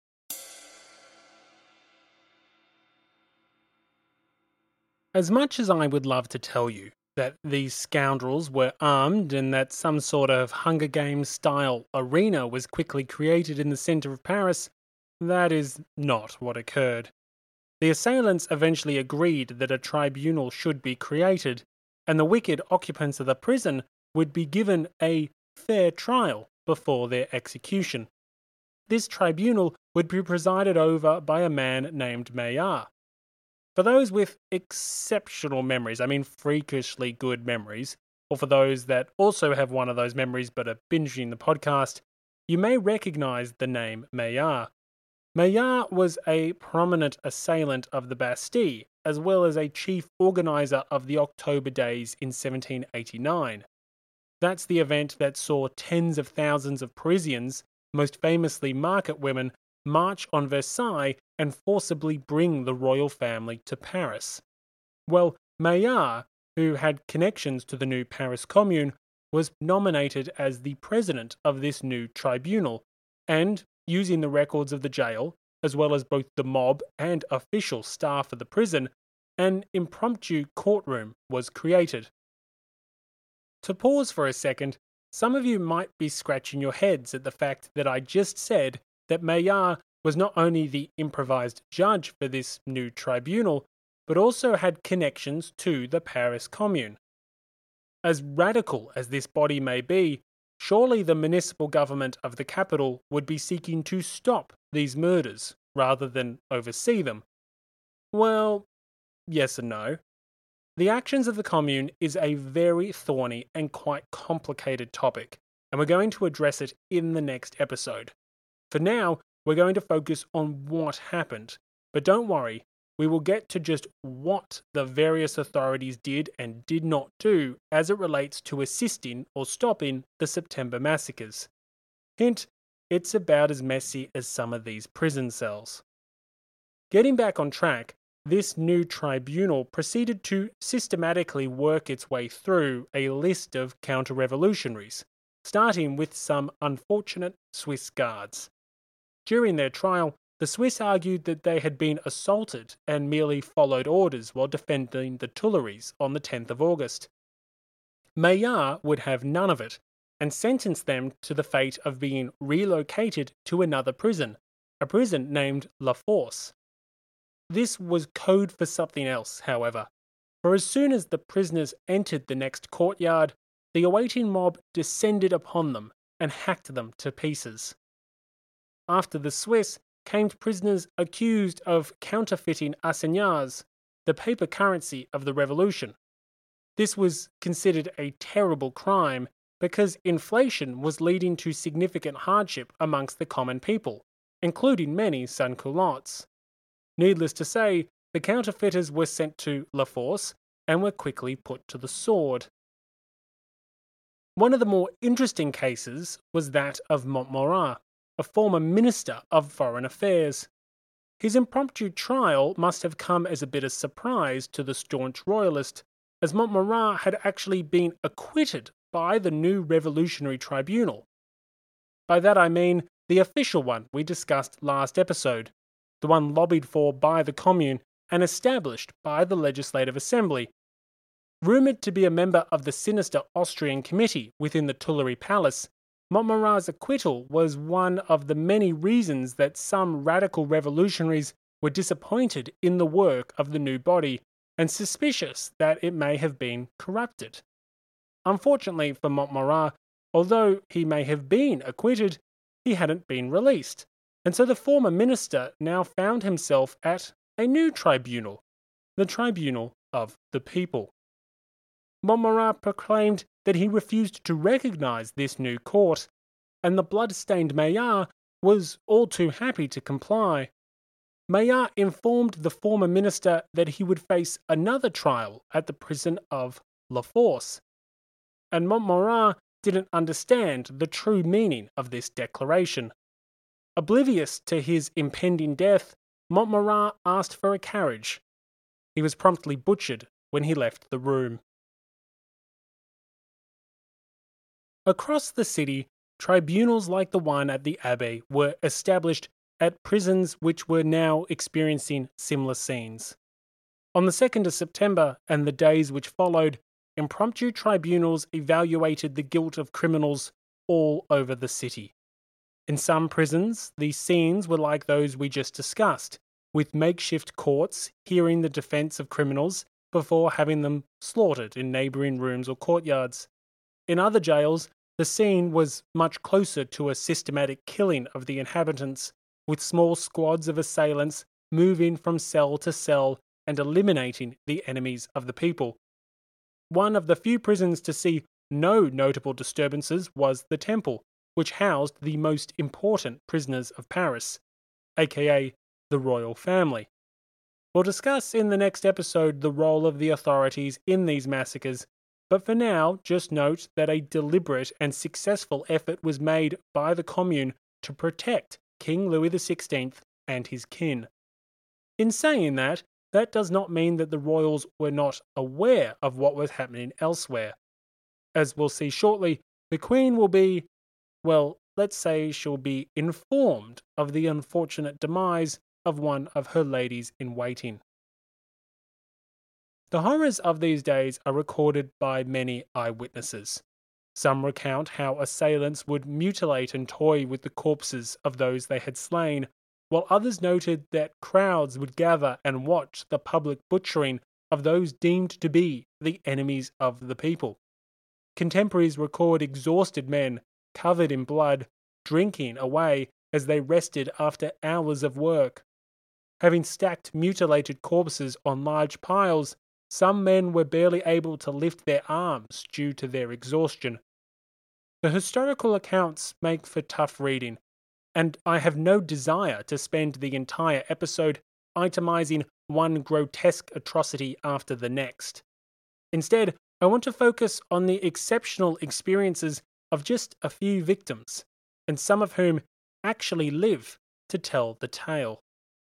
As much as I would love to tell you that these scoundrels were armed and that some sort of Hunger Games style arena was quickly created in the centre of Paris, that is not what occurred. The assailants eventually agreed that a tribunal should be created, and the wicked occupants of the prison would be given a fair trial before their execution. This tribunal would be presided over by a man named Maillard. For those with exceptional memories, I mean freakishly good memories, or for those that also have one of those memories but are binging the podcast, you may recognise the name Maillard. Maillard was a prominent assailant of the Bastille, as well as a chief organiser of the October Days in seventeen eighty-nine. That's the event that saw tens of thousands of Parisians, most famously market women, march on Versailles and forcibly bring the royal family to Paris. Well, Maillard, who had connections to the new Paris Commune, was nominated as the president of this new tribunal, and, using the records of the jail, as well as both the mob and official staff of the prison, an impromptu courtroom was created. To pause for a second, some of you might be scratching your heads at the fact that I just said that Maillard was not only the improvised judge for this new tribunal, but also had connections to the Paris Commune. As radical as this body may be, surely the municipal government of the capital would be seeking to stop these murders rather than oversee them. Well, yes and no. The actions of the Commune is a very thorny and quite complicated topic, and we're going to address it in the next episode. For now, we're going to focus on what happened, but don't worry, we will get to just what the various authorities did and did not do as it relates to assisting or stopping the September massacres. Hint, it's about as messy as some of these prison cells. Getting back on track, this new tribunal proceeded to systematically work its way through a list of counter-revolutionaries, starting with some unfortunate Swiss guards. During their trial, the Swiss argued that they had been assaulted and merely followed orders while defending the Tuileries on the tenth of August. Maillard would have none of it, and sentenced them to the fate of being relocated to another prison, a prison named La Force. This was code for something else, however, for as soon as the prisoners entered the next courtyard, the awaiting mob descended upon them and hacked them to pieces. After the Swiss came prisoners accused of counterfeiting assignats, the paper currency of the revolution. This was considered a terrible crime because inflation was leading to significant hardship amongst the common people, including many sans-culottes. Needless to say, the counterfeiters were sent to La Force and were quickly put to the sword. One of the more interesting cases was that of Montmorin, a former Minister of Foreign Affairs. His impromptu trial must have come as a bit of surprise to the staunch royalist, as Montmorin had actually been acquitted by the new Revolutionary Tribunal. By that I mean the official one we discussed last episode, the one lobbied for by the Commune and established by the Legislative Assembly. Rumoured to be a member of the sinister Austrian committee within the Tuileries Palace, Montmorat's acquittal was one of the many reasons that some radical revolutionaries were disappointed in the work of the new body and suspicious that it may have been corrupted. Unfortunately for Montmorat, although he may have been acquitted, he hadn't been released, and so the former minister now found himself at a new tribunal, the Tribunal of the People. Montmorat proclaimed that he refused to recognise this new court, and the blood-stained Maillard was all too happy to comply. Maillard informed the former minister that he would face another trial at the prison of La Force, and Montmorat didn't understand the true meaning of this declaration. Oblivious to his impending death, Montmorat asked for a carriage. He was promptly butchered when he left the room. Across the city, tribunals like the one at the Abbaye were established at prisons which were now experiencing similar scenes. On the second of September and the days which followed, impromptu tribunals evaluated the guilt of criminals all over the city. In some prisons, the scenes were like those we just discussed, with makeshift courts hearing the defence of criminals before having them slaughtered in neighbouring rooms or courtyards. In other jails, the scene was much closer to a systematic killing of the inhabitants, with small squads of assailants moving from cell to cell and eliminating the enemies of the people. One of the few prisons to see no notable disturbances was the Temple, which housed the most important prisoners of Paris, aka the royal family. We'll discuss in the next episode the role of the authorities in these massacres, but for now, just note that a deliberate and successful effort was made by the Commune to protect King Louis the sixteenth and his kin. In saying that, that does not mean that the royals were not aware of what was happening elsewhere. As we'll see shortly, the Queen will be, well, let's say she'll be informed of the unfortunate demise of one of her ladies-in-waiting. The horrors of these days are recorded by many eyewitnesses. Some recount how assailants would mutilate and toy with the corpses of those they had slain, while others noted that crowds would gather and watch the public butchering of those deemed to be the enemies of the people. Contemporaries record exhausted men, covered in blood, drinking away as they rested after hours of work. Having stacked mutilated corpses on large piles, some men were barely able to lift their arms due to their exhaustion. The historical accounts make for tough reading, and I have no desire to spend the entire episode itemizing one grotesque atrocity after the next. Instead, I want to focus on the exceptional experiences of just a few victims, and some of whom actually live to tell the tale.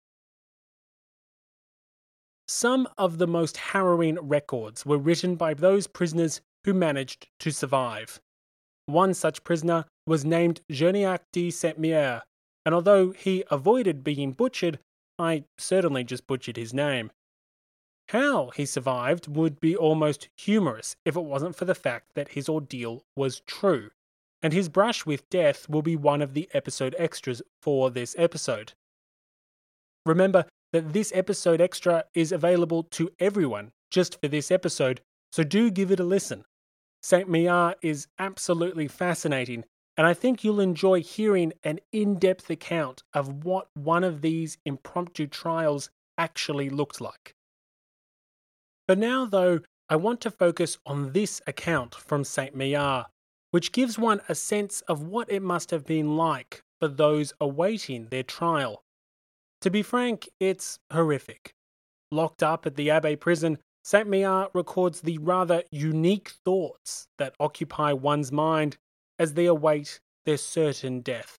Some of the most harrowing records were written by those prisoners who managed to survive. One such prisoner was named Geniac de Saint-Mihiel, and although he avoided being butchered, I certainly just butchered his name. How he survived would be almost humorous if it wasn't for the fact that his ordeal was true, and his brush with death will be one of the episode extras for this episode. Remember that this episode extra is available to everyone just for this episode, so do give it a listen. Saint-Mihiel is absolutely fascinating, and I think you'll enjoy hearing an in-depth account of what one of these impromptu trials actually looked like. For now, though, I want to focus on this account from Saint-Mihiel, which gives one a sense of what it must have been like for those awaiting their trial. To be frank, it's horrific. Locked up at the Abbaye prison, Saint-Mihiel records the rather unique thoughts that occupy one's mind as they await their certain death.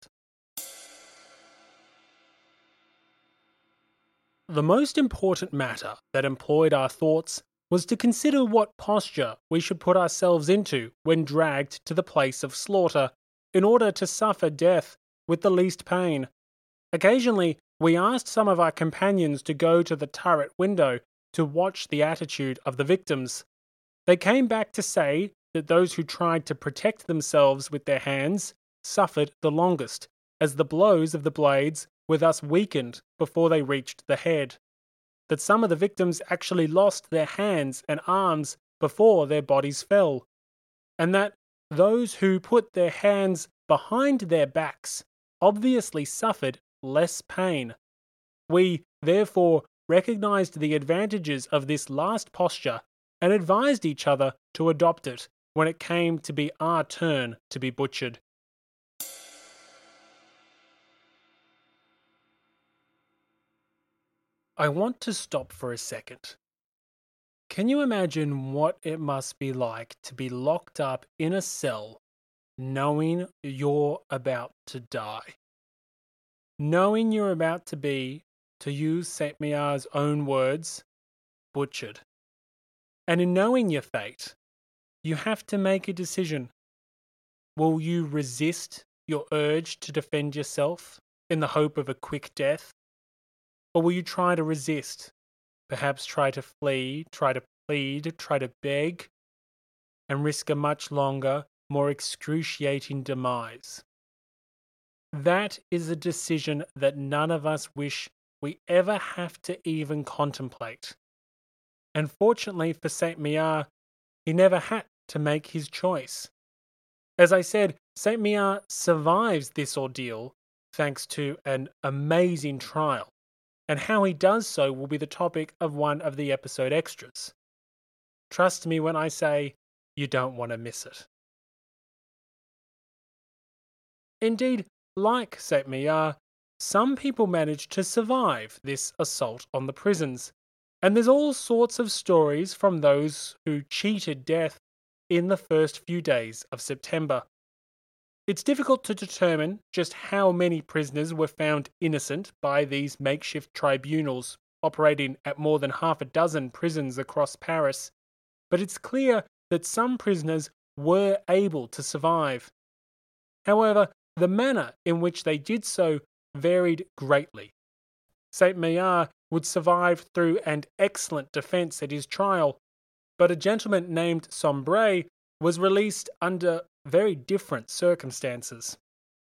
The most important matter that employed our thoughts was to consider what posture we should put ourselves into when dragged to the place of slaughter in order to suffer death with the least pain. Occasionally, we asked some of our companions to go to the turret window to watch the attitude of the victims. They came back to say that those who tried to protect themselves with their hands suffered the longest, as the blows of the blades were thus weakened before they reached the head. That some of the victims actually lost their hands and arms before their bodies fell, and that those who put their hands behind their backs obviously suffered less pain. We, therefore, recognized the advantages of this last posture and advised each other to adopt it when it came to be our turn to be butchered. I want to stop for a second. Can you imagine what it must be like to be locked up in a cell knowing you're about to die? Knowing you're about to be, to use Saint Mailla's own words, butchered. And in knowing your fate, you have to make a decision. Will you resist your urge to defend yourself in the hope of a quick death? Or will you try to resist, perhaps try to flee, try to plead, try to beg, and risk a much longer, more excruciating demise? That is a decision that none of us wish we ever have to even contemplate. And fortunately for Saint Maillard, he never had to make his choice. As I said, Saint Maillard survives this ordeal thanks to an amazing trial, and how he does so will be the topic of one of the episode extras. Trust me when I say you don't want to miss it. Indeed, like Saint Maillard, some people managed to survive this assault on the prisons, and there's all sorts of stories from those who cheated death in the first few days of September. It's difficult to determine just how many prisoners were found innocent by these makeshift tribunals operating at more than half a dozen prisons across Paris, but it's clear that some prisoners were able to survive. However, the manner in which they did so varied greatly. Saint Maillard would survive through an excellent defence at his trial, but a gentleman named Sombre was released under very different circumstances.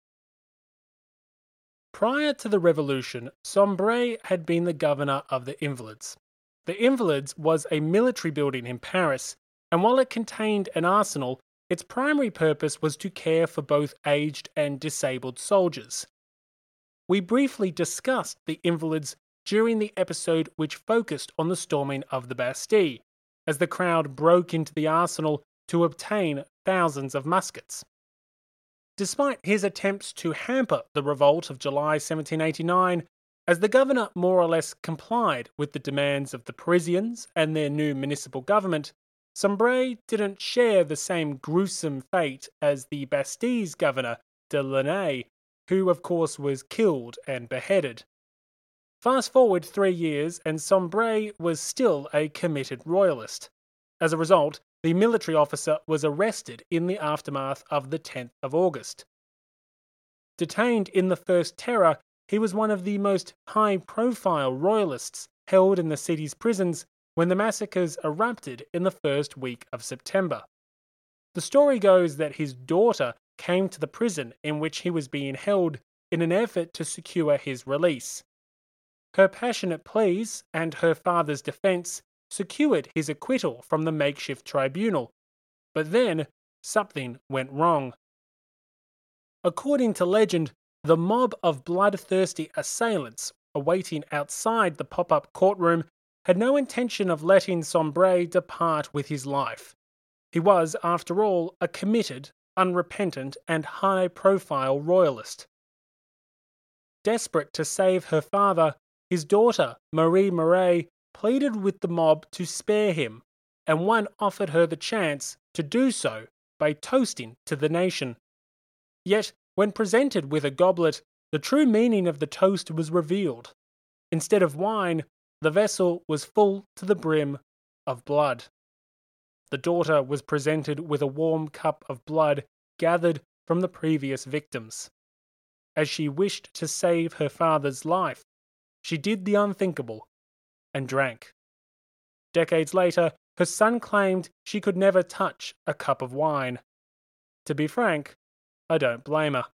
Prior to the Revolution, Sombre had been the governor of the Invalides. The Invalides was a military building in Paris, and while it contained an arsenal, its primary purpose was to care for both aged and disabled soldiers. We briefly discussed the Invalides during the episode which focused on the storming of the Bastille, as the crowd broke into the arsenal to obtain thousands of muskets. Despite his attempts to hamper the revolt of July seventeen eighty-nine, as the governor more or less complied with the demands of the Parisians and their new municipal government, Sombre didn't share the same gruesome fate as the Bastille's governor, de Launay, who of course was killed and beheaded. Fast forward three years and Sombre was still a committed royalist. As a result, the military officer was arrested in the aftermath of the tenth of August. Detained in the First Terror, he was one of the most high-profile royalists held in the city's prisons when the massacres erupted in the first week of September. The story goes that his daughter came to the prison in which he was being held in an effort to secure his release. Her passionate pleas and her father's defence secured his acquittal from the makeshift tribunal, but then something went wrong. According to legend, the mob of bloodthirsty assailants awaiting outside the pop-up courtroom had no intention of letting Sombre depart with his life. He was, after all, a committed, unrepentant, and high-profile royalist. Desperate to save her father, his daughter, Marie Marais, pleaded with the mob to spare him, and one offered her the chance to do so by toasting to the nation. Yet, when presented with a goblet, the true meaning of the toast was revealed. Instead of wine, the vessel was full to the brim of blood. The daughter was presented with a warm cup of blood gathered from the previous victims. As she wished to save her father's life, she did the unthinkable and drank. Decades later, her son claimed she could never touch a cup of wine. To be frank, I don't blame her.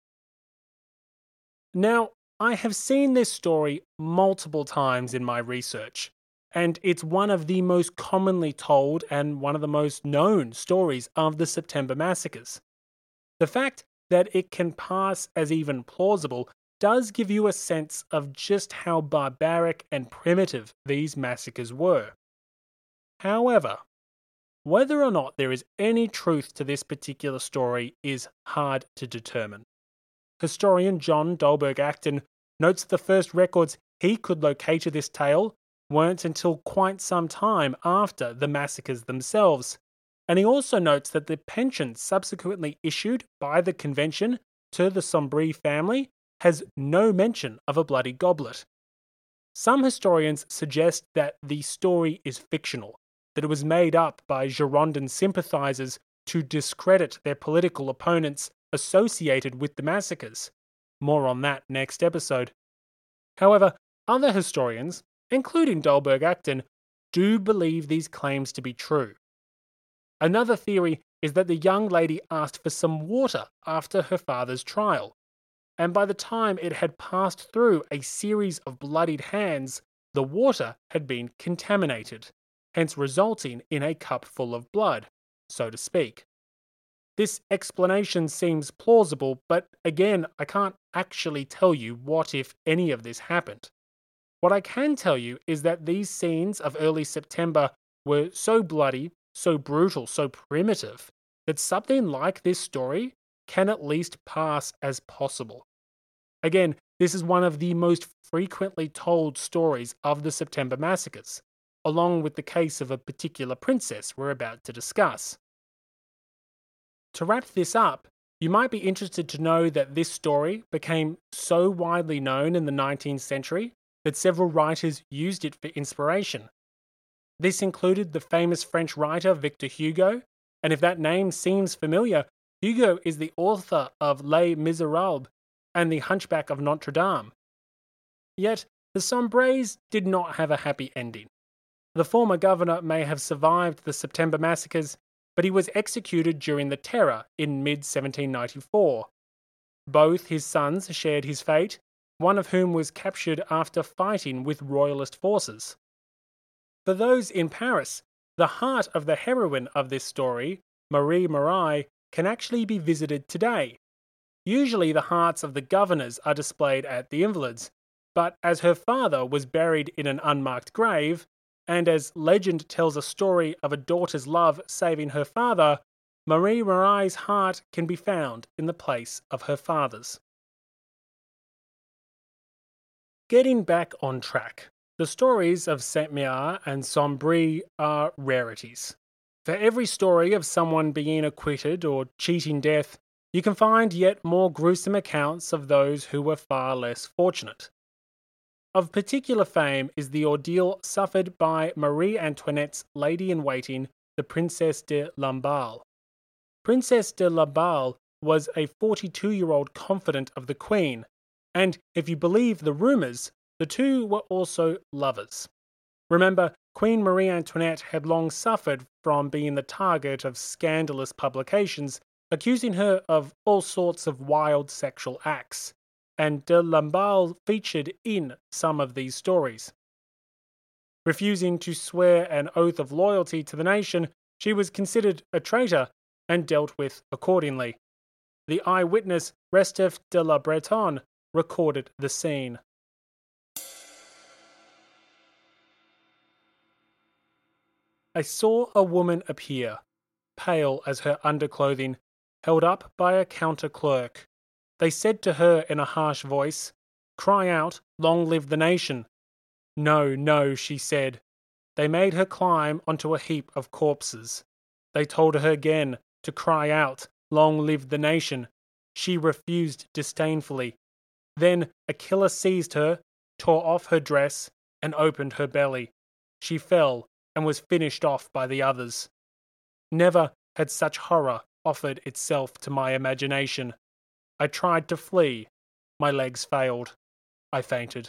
Now, I have seen this story multiple times in my research, and it's one of the most commonly told and one of the most known stories of the September massacres. The fact that it can pass as even plausible does give you a sense of just how barbaric and primitive these massacres were. However, whether or not there is any truth to this particular story is hard to determine. Historian John Dolberg Acton notes that the first records he could locate of this tale weren't until quite some time after the massacres themselves, and he also notes that the pension subsequently issued by the convention to the Sombry family has no mention of a bloody goblet. Some historians suggest that the story is fictional, that it was made up by Girondin sympathizers to discredit their political opponents associated with the massacres. More on that next episode. However, other historians, including Dolberg Acton, do believe these claims to be true. Another theory is that the young lady asked for some water after her father's trial, and by the time it had passed through a series of bloodied hands, the water had been contaminated, hence resulting in a cup full of blood, so to speak. This explanation seems plausible, but again, I can't actually tell you what, if any, of this happened. What I can tell you is that these scenes of early September were so bloody, so brutal, so primitive, that something like this story can at least pass as possible. Again, this is one of the most frequently told stories of the September massacres, along with the case of a particular princess we're about to discuss. To wrap this up, you might be interested to know that this story became so widely known in the nineteenth century that several writers used it for inspiration. This included the famous French writer Victor Hugo, and if that name seems familiar, Hugo is the author of Les Miserables and The Hunchback of Notre Dame. Yet, the Sombrés did not have a happy ending. The former governor may have survived the September massacres, but he was executed during the Terror in mid seventeen ninety-four. Both his sons shared his fate, one of whom was captured after fighting with royalist forces. For those in Paris, the heart of the heroine of this story, Marie Marais, can actually be visited today. Usually the hearts of the governors are displayed at the Invalides, but as her father was buried in an unmarked grave, and as legend tells a story of a daughter's love saving her father, Marie Marais' heart can be found in the place of her father's. Getting back on track, the stories of Saint-Méard and Sombry are rarities. For every story of someone being acquitted or cheating death, you can find yet more gruesome accounts of those who were far less fortunate. Of particular fame is the ordeal suffered by Marie Antoinette's lady-in-waiting, the Princesse de Lamballe. Princess de Lamballe was a forty-two-year-old confidant of the Queen, and if you believe the rumours, the two were also lovers. Remember, Queen Marie Antoinette had long suffered from being the target of scandalous publications accusing her of all sorts of wild sexual acts, and de Lamballe featured in some of these stories. Refusing to swear an oath of loyalty to the nation, she was considered a traitor and dealt with accordingly. The eyewitness Restef de la Bretonne recorded the scene. I saw a woman appear, pale as her underclothing, held up by a counter clerk. They said to her in a harsh voice, "Cry out, long live the nation." "No, no," she said. They made her climb onto a heap of corpses. They told her again to cry out, "Long live the nation." She refused disdainfully. Then a killer seized her, tore off her dress, and opened her belly. She fell, and was finished off by the others. Never had such horror offered itself to my imagination. I tried to flee. My legs failed. I fainted.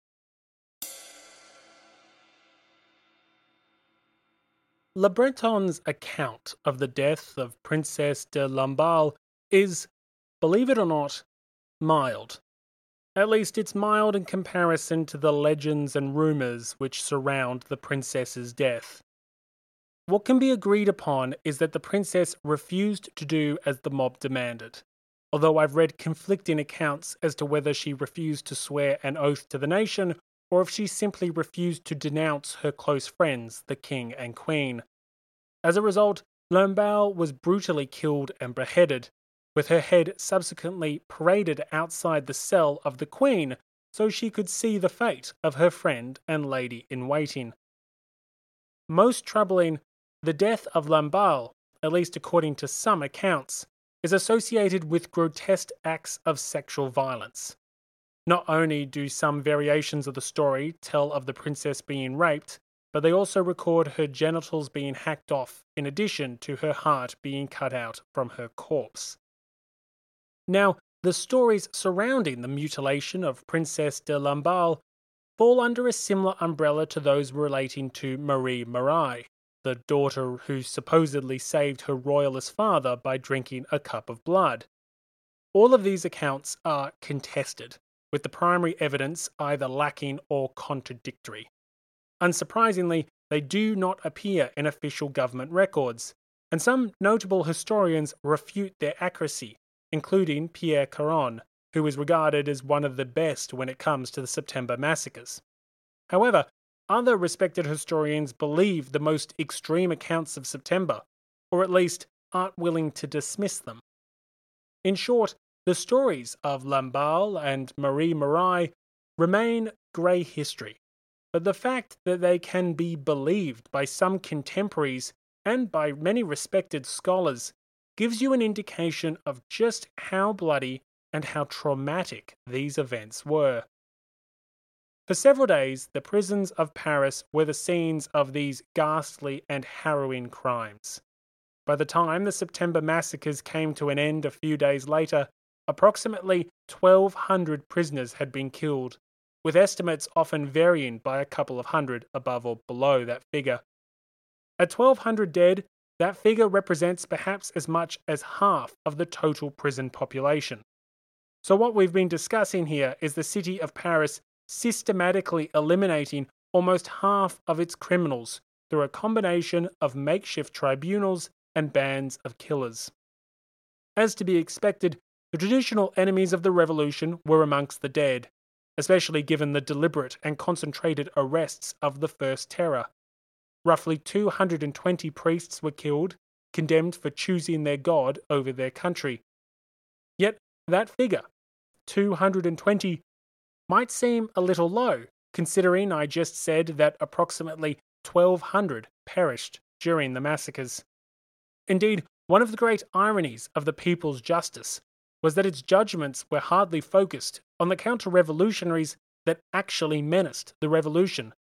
Le Breton's account of the death of Princess de Lamballe is, believe it or not, mild. At least it's mild in comparison to the legends and rumours which surround the princess's death. What can be agreed upon is that the princess refused to do as the mob demanded, although I've read conflicting accounts as to whether she refused to swear an oath to the nation or if she simply refused to denounce her close friends, the king and queen. As a result, Lamballe was brutally killed and beheaded, with her head subsequently paraded outside the cell of the queen so she could see the fate of her friend and lady-in-waiting. Most troubling, the death of Lamballe, at least according to some accounts, is associated with grotesque acts of sexual violence. Not only do some variations of the story tell of the princess being raped, but they also record her genitals being hacked off in addition to her heart being cut out from her corpse. Now, the stories surrounding the mutilation of Princess de Lamballe fall under a similar umbrella to those relating to Marie Marais, the daughter who supposedly saved her royalist father by drinking a cup of blood. All of these accounts are contested, with the primary evidence either lacking or contradictory. Unsurprisingly, they do not appear in official government records, and some notable historians refute their accuracy, including Pierre Caron, who is regarded as one of the best when it comes to the September massacres. However, other respected historians believe the most extreme accounts of September, or at least aren't willing to dismiss them. In short, the stories of Lamballe and Marie Marais remain grey history, but the fact that they can be believed by some contemporaries and by many respected scholars gives you an indication of just how bloody and how traumatic these events were. For several days, the prisons of Paris were the scenes of these ghastly and harrowing crimes. By the time the September massacres came to an end a few days later, approximately twelve hundred prisoners had been killed, with estimates often varying by a couple of hundred above or below that figure. At twelve hundred dead, that figure represents perhaps as much as half of the total prison population. So what we've been discussing here is the city of Paris systematically eliminating almost half of its criminals through a combination of makeshift tribunals and bands of killers. As to be expected, the traditional enemies of the revolution were amongst the dead, especially given the deliberate and concentrated arrests of the First Terror. Roughly two hundred twenty priests were killed, condemned for choosing their god over their country. Yet that figure, two hundred twenty, might seem a little low, considering I just said that approximately twelve hundred perished during the massacres. Indeed, one of the great ironies of the People's Justice was that its judgments were hardly focused on the counter-revolutionaries that actually menaced the revolution.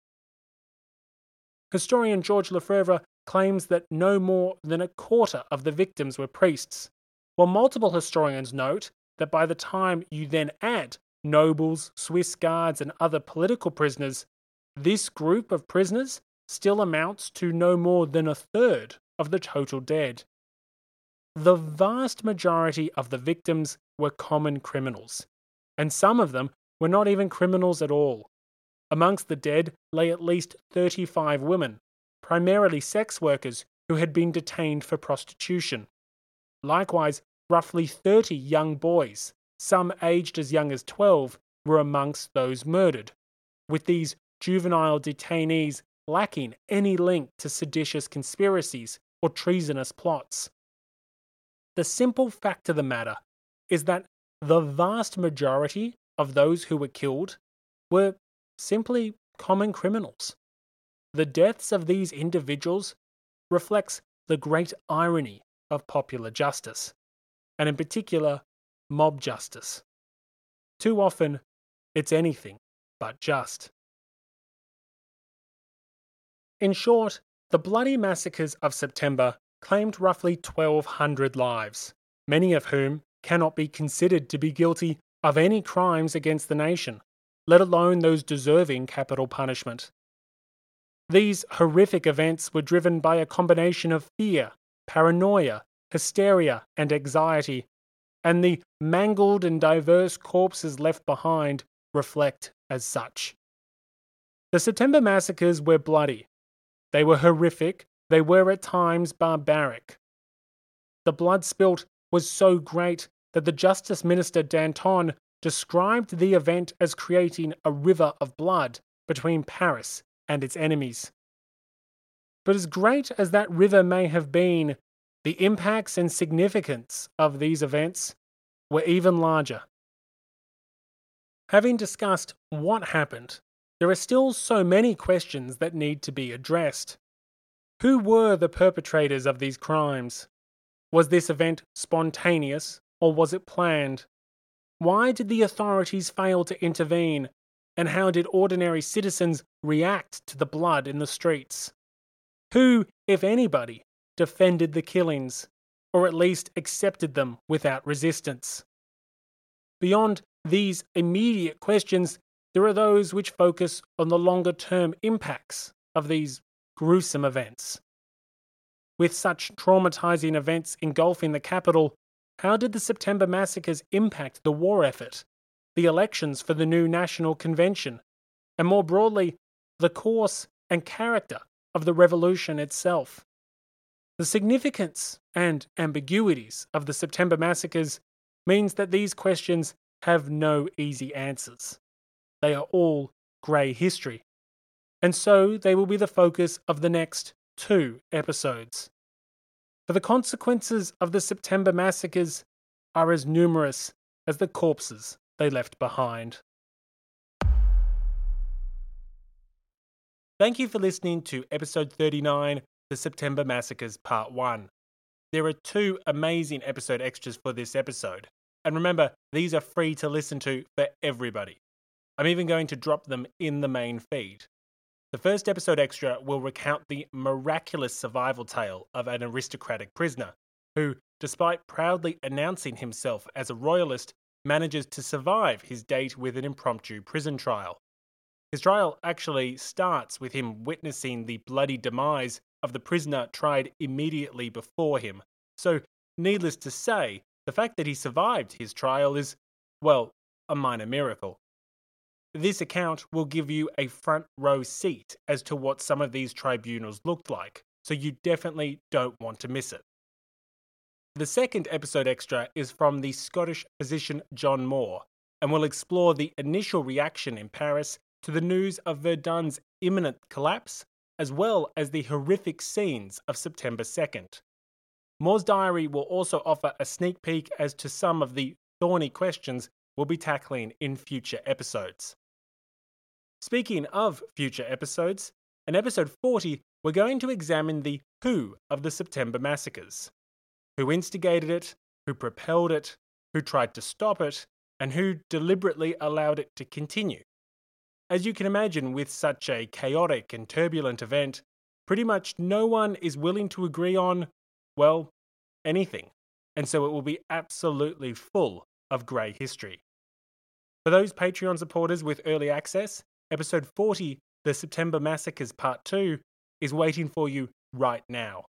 Historian Georges Lefebvre claims that no more than a quarter of the victims were priests, while multiple historians note that by the time you then add nobles, Swiss guards, and other political prisoners, this group of prisoners still amounts to no more than a third of the total dead. The vast majority of the victims were common criminals, and some of them were not even criminals at all. Amongst the dead lay at least thirty-five women, primarily sex workers who had been detained for prostitution. Likewise, roughly thirty young boys, some aged as young as twelve, were amongst those murdered, with these juvenile detainees lacking any link to seditious conspiracies or treasonous plots. The simple fact of the matter is that the vast majority of those who were killed were simply common criminals. The deaths of these individuals reflects the great irony of popular justice, and in particular, mob justice. Too often, it's anything but just. In short, The bloody massacres of September claimed roughly twelve hundred lives, many of whom cannot be considered to be guilty of any crimes against the nation, let alone those deserving capital punishment. These horrific events were driven by a combination of fear, paranoia, hysteria, and anxiety, and the mangled and diverse corpses left behind reflect as such. The September massacres were bloody. They were horrific. They were at times barbaric. The blood spilt was so great that the Justice Minister Danton described the event as creating a river of blood between Paris and its enemies. But as great as that river may have been, the impacts and significance of these events were even larger. Having discussed what happened, there are still so many questions that need to be addressed. Who were the perpetrators of these crimes? Was this event spontaneous, or was it planned? Why did the authorities fail to intervene, and how did ordinary citizens react to the blood in the streets? Who, if anybody, defended the killings, or at least accepted them without resistance? Beyond these immediate questions, there are those which focus on the longer-term impacts of these gruesome events. With such traumatizing events engulfing the capital, how did the September massacres impact the war effort, the elections for the new National Convention, and more broadly, the course and character of the revolution itself? The significance and ambiguities of the September massacres means that these questions have no easy answers. They are all grey history, and so they will be the focus of the next two episodes. For the consequences of the September massacres are as numerous as the corpses they left behind. Thank you for listening to episode thirty-nine, The September Massacres Part one. There are two amazing episode extras for this episode, and remember, these are free to listen to for everybody. I'm even going to drop them in the main feed. The first episode extra will recount the miraculous survival tale of an aristocratic prisoner who, despite proudly announcing himself as a royalist, manages to survive his date with an impromptu prison trial. His trial actually starts with him witnessing the bloody demise of the prisoner tried immediately before him. So, needless to say, the fact that he survived his trial is, well, a minor miracle. This account will give you a front row seat as to what some of these tribunals looked like, so you definitely don't want to miss it. The second episode extra is from the Scottish physician John Moore, and will explore the initial reaction in Paris to the news of Verdun's imminent collapse, as well as the horrific scenes of September second. Moore's diary will also offer a sneak peek as to some of the thorny questions we'll be tackling in future episodes. Speaking of future episodes, in episode forty, we're going to examine the who of the September massacres. Who instigated it, who propelled it, who tried to stop it, and who deliberately allowed it to continue. As you can imagine, with such a chaotic and turbulent event, pretty much no one is willing to agree on, well, anything, and so it will be absolutely full of grey history. For those Patreon supporters with early access, episode forty, The September Massacres Part two, is waiting for you right now.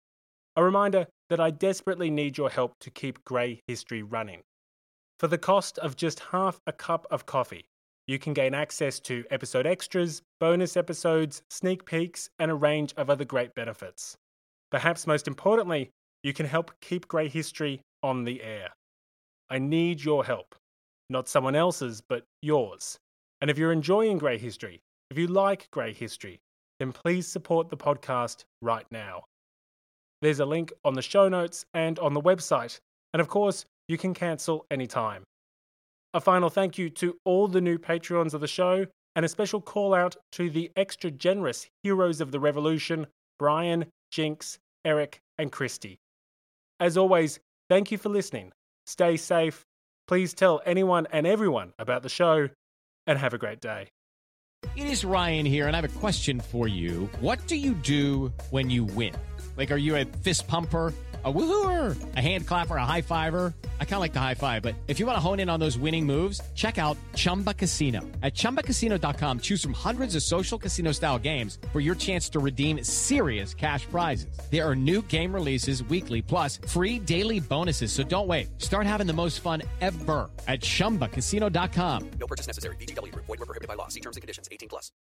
A reminder that I desperately need your help to keep grey history running. For the cost of just half a cup of coffee, you can gain access to episode extras, bonus episodes, sneak peeks, and a range of other great benefits. Perhaps most importantly, you can help keep grey history on the air. I need your help. Not someone else's, but yours. And if you're enjoying grey history, if you like grey history, then please support the podcast right now. There's a link on the show notes and on the website, and of course, you can cancel anytime. A final thank you to all the new Patreons of the show, and a special call out to the extra generous heroes of the revolution, Brian, Jinx, Eric, and Christy. As always, thank you for listening. Stay safe. Please tell anyone and everyone about the show, and have a great day. It is Ryan here, and I have a question for you. What do you do when you win? Like, are you a fist pumper, a woo-hooer, a hand clapper, a high fiver? I kind of like the high five, but if you want to hone in on those winning moves, check out Chumba Casino. At chumba casino dot com, choose from hundreds of social casino-style games for your chance to redeem serious cash prizes. There are new game releases weekly, plus free daily bonuses. So don't wait. Start having the most fun ever at chumba casino dot com. No purchase necessary. V G W Group. Void where prohibited by law. See terms and conditions. eighteen plus.